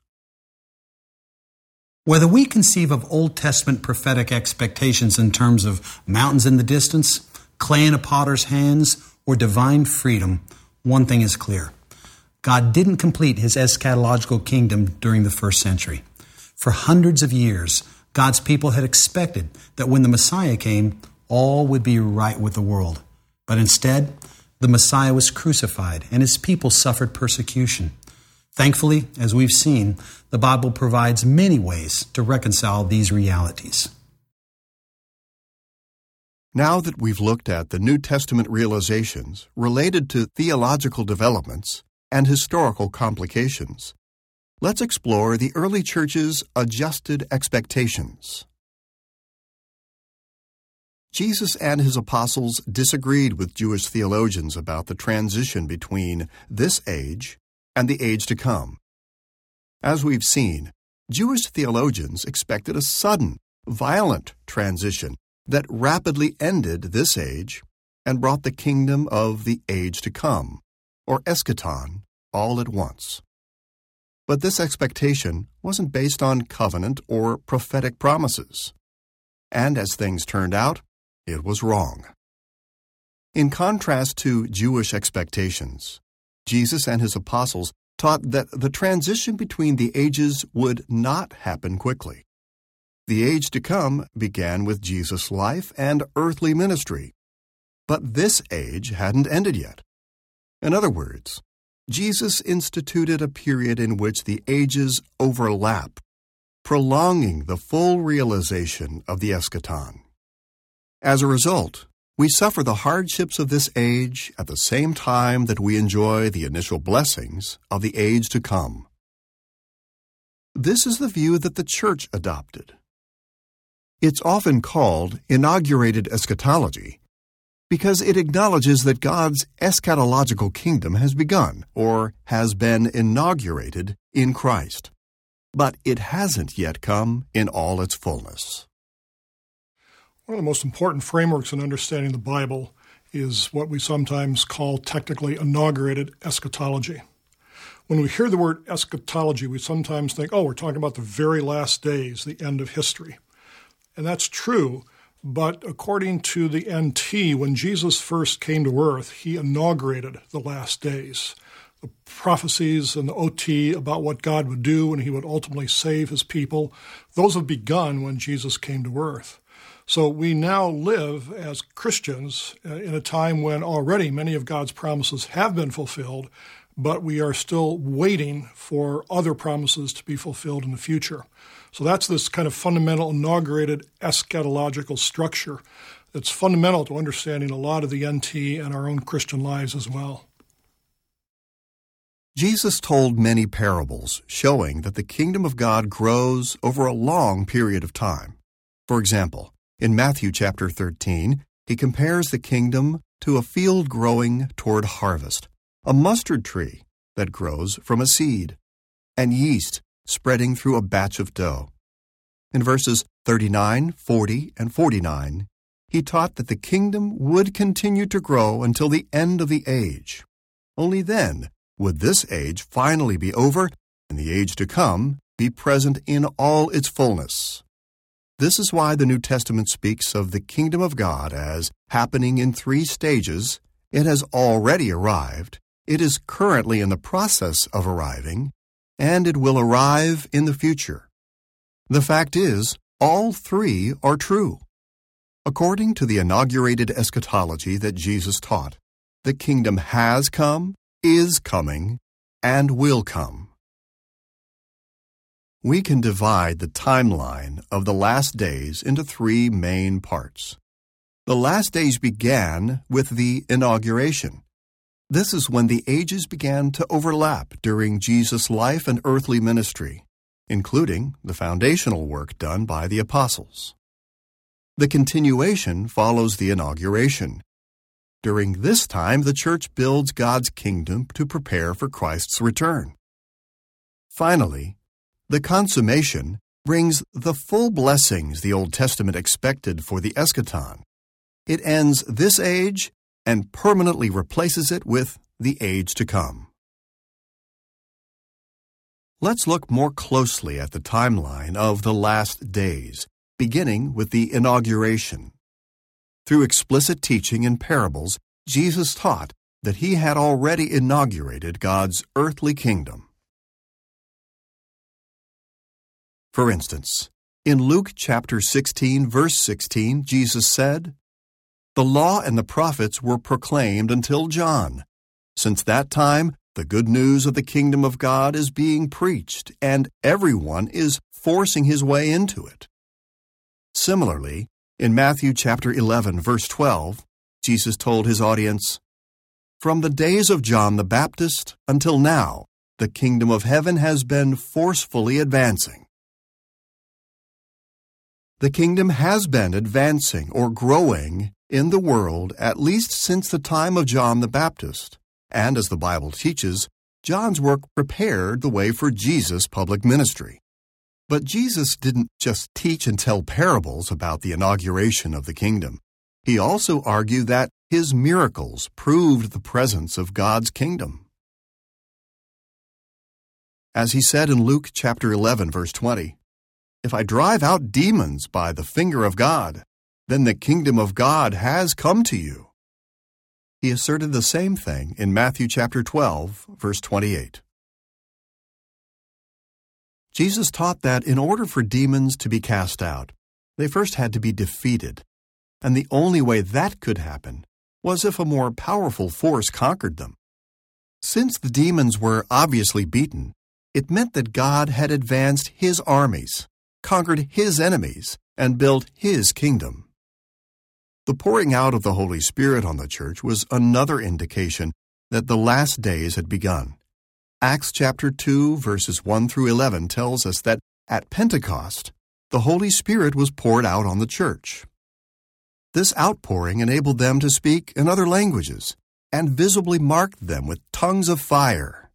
Whether we conceive of Old Testament prophetic expectations in terms of mountains in the distance, clay in a potter's hands, or divine freedom, one thing is clear. God didn't complete His eschatological kingdom during the first century. For hundreds of years, God's people had expected that when the Messiah came, all would be right with the world. But instead, the Messiah was crucified and His people suffered persecution. Thankfully, as we've seen, the Bible provides many ways to reconcile these realities. Now that we've looked at the New Testament realizations related to theological developments and historical complications, let's explore the early church's adjusted expectations. Jesus and his apostles disagreed with Jewish theologians about the transition between this age and the age to come. As we've seen, Jewish theologians expected a sudden, violent transition that rapidly ended this age and brought the kingdom of the age to come, or eschaton, all at once. But this expectation wasn't based on covenant or prophetic promises. And as things turned out, it was wrong. In contrast to Jewish expectations, Jesus and his apostles taught that the transition between the ages would not happen quickly. The age to come began with Jesus' life and earthly ministry, but this age hadn't ended yet. In other words, Jesus instituted a period in which the ages overlap, prolonging the full realization of the eschaton. As a result, we suffer the hardships of this age at the same time that we enjoy the initial blessings of the age to come. This is the view that the Church adopted. It's often called inaugurated eschatology because it acknowledges that God's eschatological kingdom has begun or has been inaugurated in Christ, but it hasn't yet come in all its fullness. One of the most important frameworks in understanding the Bible is what we sometimes call technically inaugurated eschatology. When we hear the word eschatology, we sometimes think, we're talking about the very last days, the end of history. And that's true, but according to the NT, when Jesus first came to earth, he inaugurated the last days. The prophecies and the OT about what God would do when he would ultimately save his people, those have begun when Jesus came to earth. So we now live as Christians in a time when already many of God's promises have been fulfilled, but we are still waiting for other promises to be fulfilled in the future. So that's this kind of fundamental inaugurated eschatological structure that's fundamental to understanding a lot of the NT and our own Christian lives as well. Jesus told many parables showing that the kingdom of God grows over a long period of time. For example, in Matthew chapter 13, he compares the kingdom to a field growing toward harvest, a mustard tree that grows from a seed, and yeast spreading through a batch of dough. In verses 39, 40, and 49, he taught that the kingdom would continue to grow until the end of the age. Only then would this age finally be over and the age to come be present in all its fullness. This is why the New Testament speaks of the kingdom of God as happening in 3 stages. It has already arrived, it is currently in the process of arriving, and it will arrive in the future. The fact is, all 3 are true. According to the inaugurated eschatology that Jesus taught, the kingdom has come, is coming, and will come. We can divide the timeline of the last days into 3 main parts. The last days began with the inauguration. This is when the ages began to overlap during Jesus' life and earthly ministry, including the foundational work done by the apostles. The continuation follows the inauguration. During this time, the church builds God's kingdom to prepare for Christ's return. Finally, the consummation brings the full blessings the Old Testament expected for the eschaton. It ends this age and permanently replaces it with the age to come. Let's look more closely at the timeline of the last days, beginning with the inauguration. Through explicit teaching in parables, Jesus taught that he had already inaugurated God's earthly kingdom. For instance, in Luke chapter 16, verse 16, Jesus said, "The law and the prophets were proclaimed until John. Since that time, the good news of the kingdom of God is being preached, and everyone is forcing his way into it." Similarly, In Matthew chapter 11, verse 12, Jesus told his audience, "From the days of John the Baptist until now, the kingdom of heaven has been forcefully advancing." The kingdom has been advancing or growing in the world at least since the time of John the Baptist. And as the Bible teaches, John's work prepared the way for Jesus' public ministry. But Jesus didn't just teach and tell parables about the inauguration of the kingdom. He also argued that his miracles proved the presence of God's kingdom. As he said in Luke chapter 11, verse 20, "If I drive out demons by the finger of God, then the kingdom of God has come to you." He asserted the same thing in Matthew chapter 12, verse 28. Jesus taught that in order for demons to be cast out, they first had to be defeated, and the only way that could happen was if a more powerful force conquered them. Since the demons were obviously beaten, it meant that God had advanced His armies, conquered His enemies, and built His kingdom. The pouring out of the Holy Spirit on the church was another indication that the last days had begun. Acts chapter 2, verses 1 through 11 tells us that at Pentecost, the Holy Spirit was poured out on the church. This outpouring enabled them to speak in other languages and visibly marked them with tongues of fire.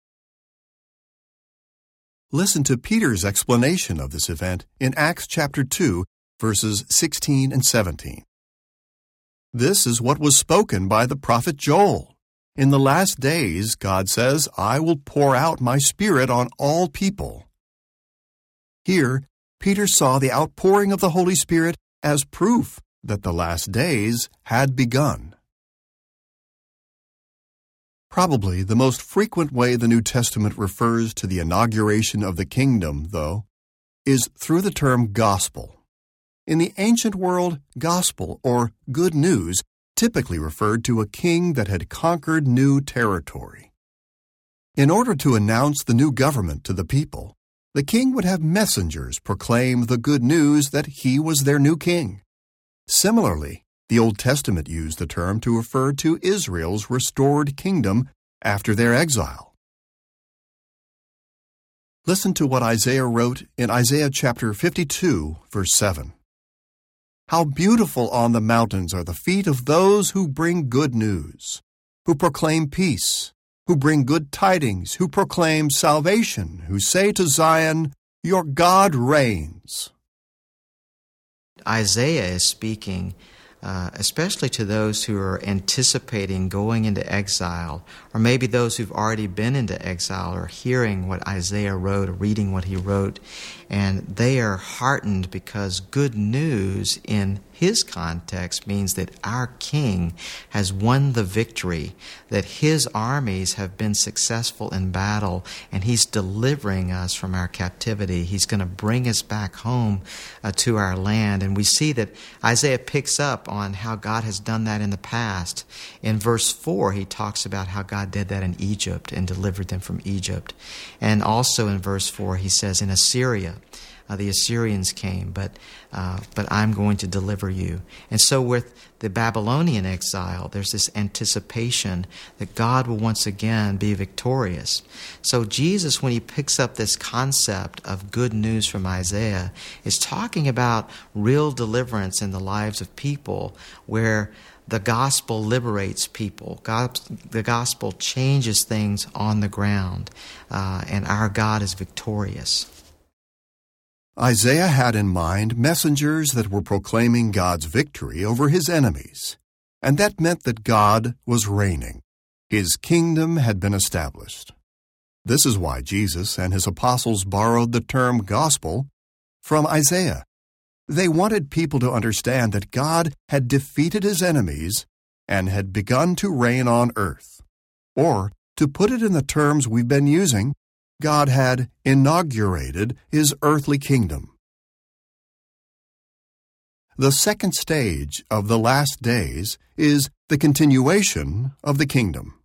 Listen to Peter's explanation of this event in Acts chapter 2, verses 16 and 17. "This is what was spoken by the prophet Joel. In the last days, God says, I will pour out my Spirit on all people." Here, Peter saw the outpouring of the Holy Spirit as proof that the last days had begun. Probably the most frequent way the New Testament refers to the inauguration of the kingdom, though, is through the term gospel. In the ancient world, gospel, or good news, typically referred to a king that had conquered new territory. In order to announce the new government to the people, the king would have messengers proclaim the good news that he was their new king. Similarly, the Old Testament used the term to refer to Israel's restored kingdom after their exile. Listen to what Isaiah wrote in Isaiah chapter 52, verse 7. "How beautiful on the mountains are the feet of those who bring good news, who proclaim peace, who bring good tidings, who proclaim salvation, who say to Zion, your God reigns." Isaiah is speaking especially to those who are anticipating going into exile, or maybe those who've already been into exile or hearing what Isaiah wrote or reading what he wrote, and they are heartened because good news in his context means that our King has won the victory, that his armies have been successful in battle, and he's delivering us from our captivity. He's going to bring us back home to our land. And we see that Isaiah picks up on how God has done that in the past. In verse 4, he talks about how God did that in Egypt and delivered them from Egypt. And also in verse 4, he says, in Assyria, the Assyrians came, but I'm going to deliver you. And so with the Babylonian exile, there's this anticipation that God will once again be victorious. So Jesus, when he picks up this concept of good news from Isaiah, is talking about real deliverance in the lives of people where the gospel liberates people. The gospel changes things on the ground, and our God is victorious. Isaiah had in mind messengers that were proclaiming God's victory over his enemies, and that meant that God was reigning. His kingdom had been established. This is why Jesus and his apostles borrowed the term gospel from Isaiah. They wanted people to understand that God had defeated his enemies and had begun to reign on earth. Or, to put it in the terms we've been using, God had inaugurated his earthly kingdom. The second stage of the last days is the continuation of the kingdom.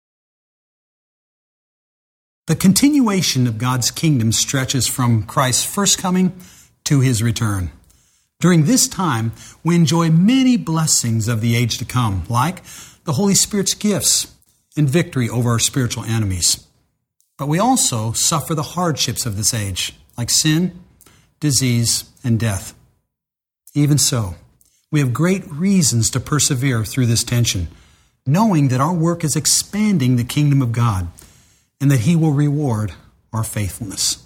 The continuation of God's kingdom stretches from Christ's first coming to his return. During this time, we enjoy many blessings of the age to come, like the Holy Spirit's gifts and victory over our spiritual enemies. But we also suffer the hardships of this age, like sin, disease, and death. Even so, we have great reasons to persevere through this tension, knowing that our work is expanding the kingdom of God and that He will reward our faithfulness.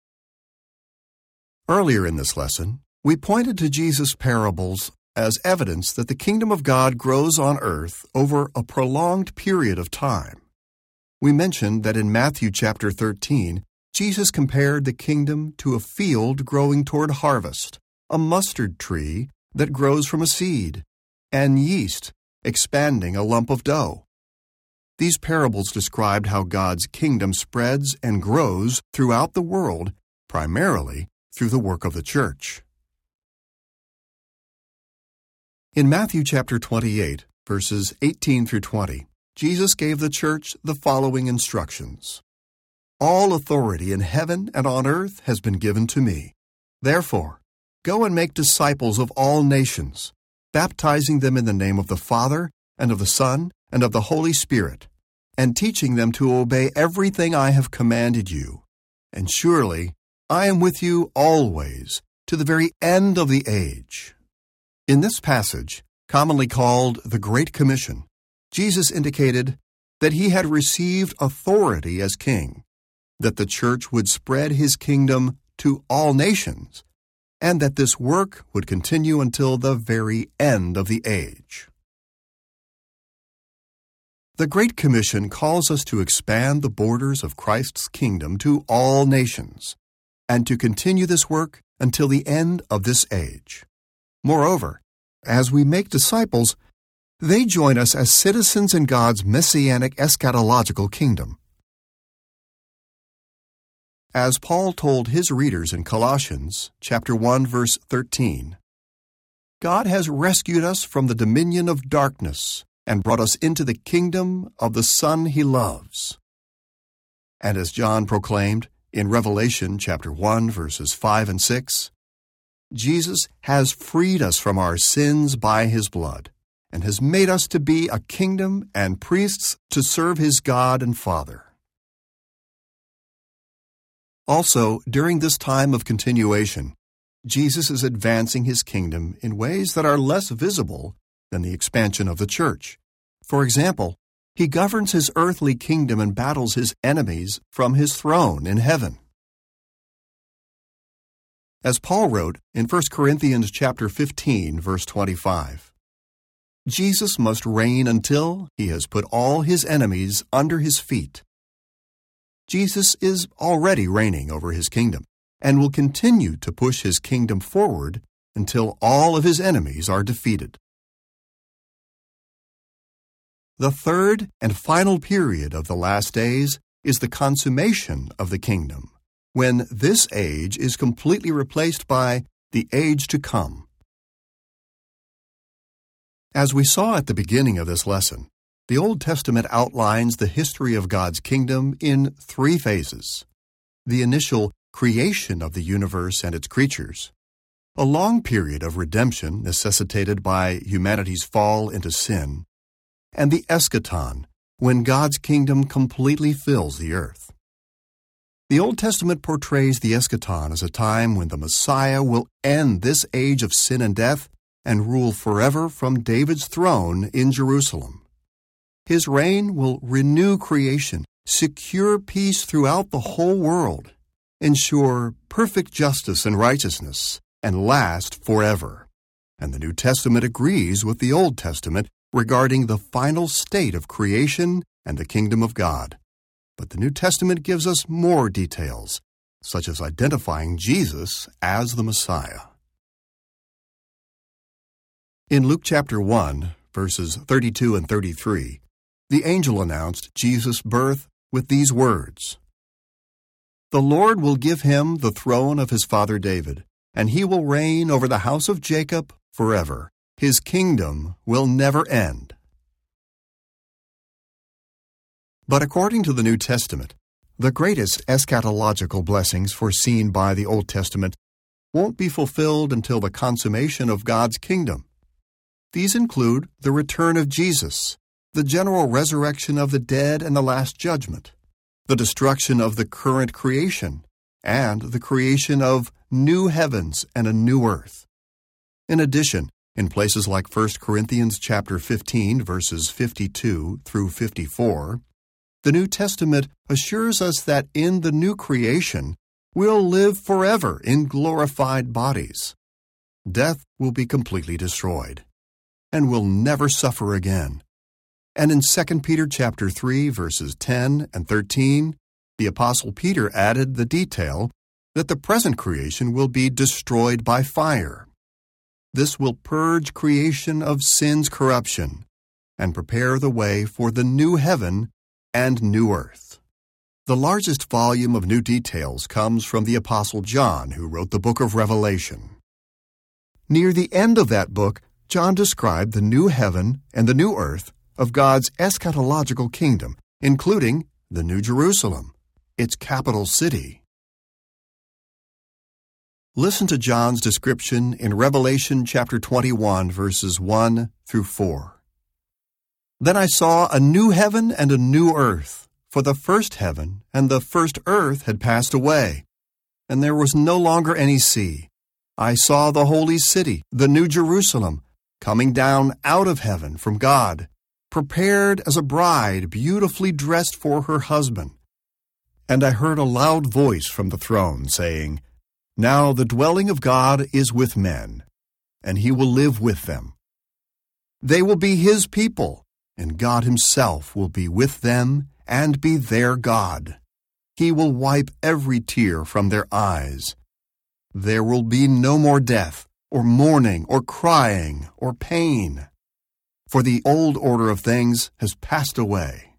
Earlier in this lesson, we pointed to Jesus' parables as evidence that the kingdom of God grows on earth over a prolonged period of time. We mentioned that in Matthew chapter 13, Jesus compared the kingdom to a field growing toward harvest, a mustard tree that grows from a seed, and yeast expanding a lump of dough. These parables described how God's kingdom spreads and grows throughout the world, primarily through the work of the church. In Matthew chapter 28, verses 18 through 20, Jesus gave the church the following instructions. All authority in heaven and on earth has been given to me. Therefore, go and make disciples of all nations, baptizing them in the name of the Father, and of the Son, and of the Holy Spirit, and teaching them to obey everything I have commanded you. And surely I am with you always, to the very end of the age. In this passage, commonly called the Great Commission, Jesus indicated that He had received authority as king, that the church would spread His kingdom to all nations, and that this work would continue until the very end of the age. The Great Commission calls us to expand the borders of Christ's kingdom to all nations, and to continue this work until the end of this age. Moreover, as we make disciples, they join us as citizens in God's messianic eschatological kingdom. As Paul told his readers in Colossians chapter 1, verse 13, God has rescued us from the dominion of darkness and brought us into the kingdom of the Son He loves. And as John proclaimed in Revelation chapter 1, verses 5 and 6, Jesus has freed us from our sins by His blood and has made us to be a kingdom and priests to serve His God and Father. Also, during this time of continuation, Jesus is advancing His kingdom in ways that are less visible than the expansion of the church. For example, He governs His earthly kingdom and battles His enemies from His throne in heaven. As Paul wrote in 1 Corinthians chapter 15, verse 25, Jesus must reign until He has put all His enemies under His feet. Jesus is already reigning over His kingdom and will continue to push His kingdom forward until all of His enemies are defeated. The third and final period of the last days is the consummation of the kingdom, when this age is completely replaced by the age to come. As we saw at the beginning of this lesson, the Old Testament outlines the history of God's kingdom in three phases: the initial creation of the universe and its creatures, a long period of redemption necessitated by humanity's fall into sin, and the eschaton, when God's kingdom completely fills the earth. The Old Testament portrays the eschaton as a time when the Messiah will end this age of sin and death and rule forever from David's throne in Jerusalem. His reign will renew creation, secure peace throughout the whole world, ensure perfect justice and righteousness, and last forever. And the New Testament agrees with the Old Testament regarding the final state of creation and the kingdom of God. But the New Testament gives us more details, such as identifying Jesus as the Messiah. In Luke chapter 1, verses 32 and 33, the angel announced Jesus' birth with these words: "The Lord will give Him the throne of His father David, and He will reign over the house of Jacob forever. His kingdom will never end." But according to the New Testament, the greatest eschatological blessings foreseen by the Old Testament won't be fulfilled until the consummation of God's kingdom. These include the return of Jesus, the general resurrection of the dead and the last judgment, the destruction of the current creation, and the creation of new heavens and a new earth. In addition, in places like 1 Corinthians chapter 15, verses 52 through 54, the New Testament assures us that in the new creation, we'll live forever in glorified bodies. Death will be completely destroyed, and we'll never suffer again. And in 2 Peter chapter 3, verses 10 and 13, the Apostle Peter added the detail that the present creation will be destroyed by fire. This will purge creation of sin's corruption and prepare the way for the new heaven and new earth. The largest volume of new details comes from the Apostle John, who wrote the book of Revelation. Near the end of that book, John described the new heaven and the new earth of God's eschatological kingdom, including the New Jerusalem, its capital city. Listen to John's description in Revelation chapter 21, verses 1 through 4. Then I saw a new heaven and a new earth, for the first heaven and the first earth had passed away, and there was no longer any sea. I saw the holy city, the New Jerusalem, coming down out of heaven from God, prepared as a bride beautifully dressed for her husband. And I heard a loud voice from the throne saying, Now the dwelling of God is with men, and he will live with them. They will be his people, and God himself will be with them and be their God. He will wipe every tear from their eyes. There will be no more death, or mourning, or crying, or pain, for the old order of things has passed away.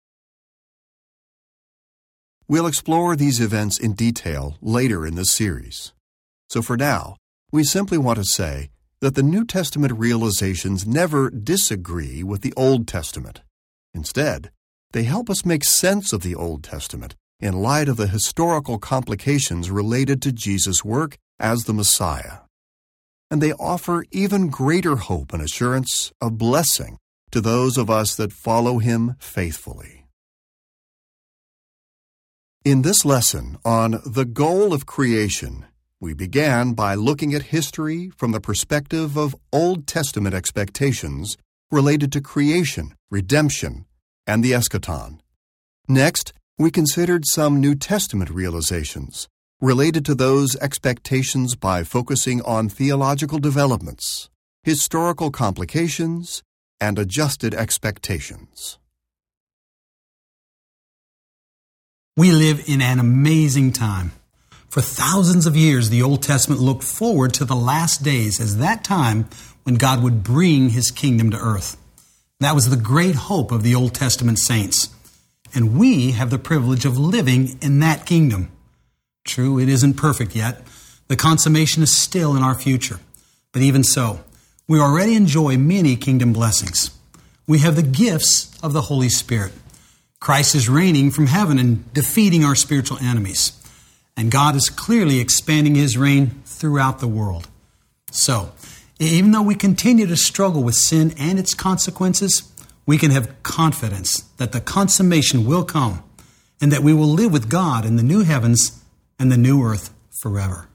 We'll explore these events in detail later in this series. So for now, we simply want to say that the New Testament realizations never disagree with the Old Testament. Instead, they help us make sense of the Old Testament in light of the historical complications related to Jesus' work as the Messiah. And they offer even greater hope and assurance of blessing to those of us that follow him faithfully. In this lesson on the goal of creation, we began by looking at history from the perspective of Old Testament expectations related to creation, redemption, and the eschaton. Next, we considered some New Testament realizations related to those expectations by focusing on theological developments, historical complications, and adjusted expectations. We live in an amazing time. For thousands of years, the Old Testament looked forward to the last days as that time when God would bring his kingdom to earth. That was the great hope of the Old Testament saints. And we have the privilege of living in that kingdom. True, it isn't perfect yet. The consummation is still in our future. But even so, we already enjoy many kingdom blessings. We have the gifts of the Holy Spirit. Christ is reigning from heaven and defeating our spiritual enemies. And God is clearly expanding his reign throughout the world. So, even though we continue to struggle with sin and its consequences, we can have confidence that the consummation will come and that we will live with God in the new heavens and the new earth forever.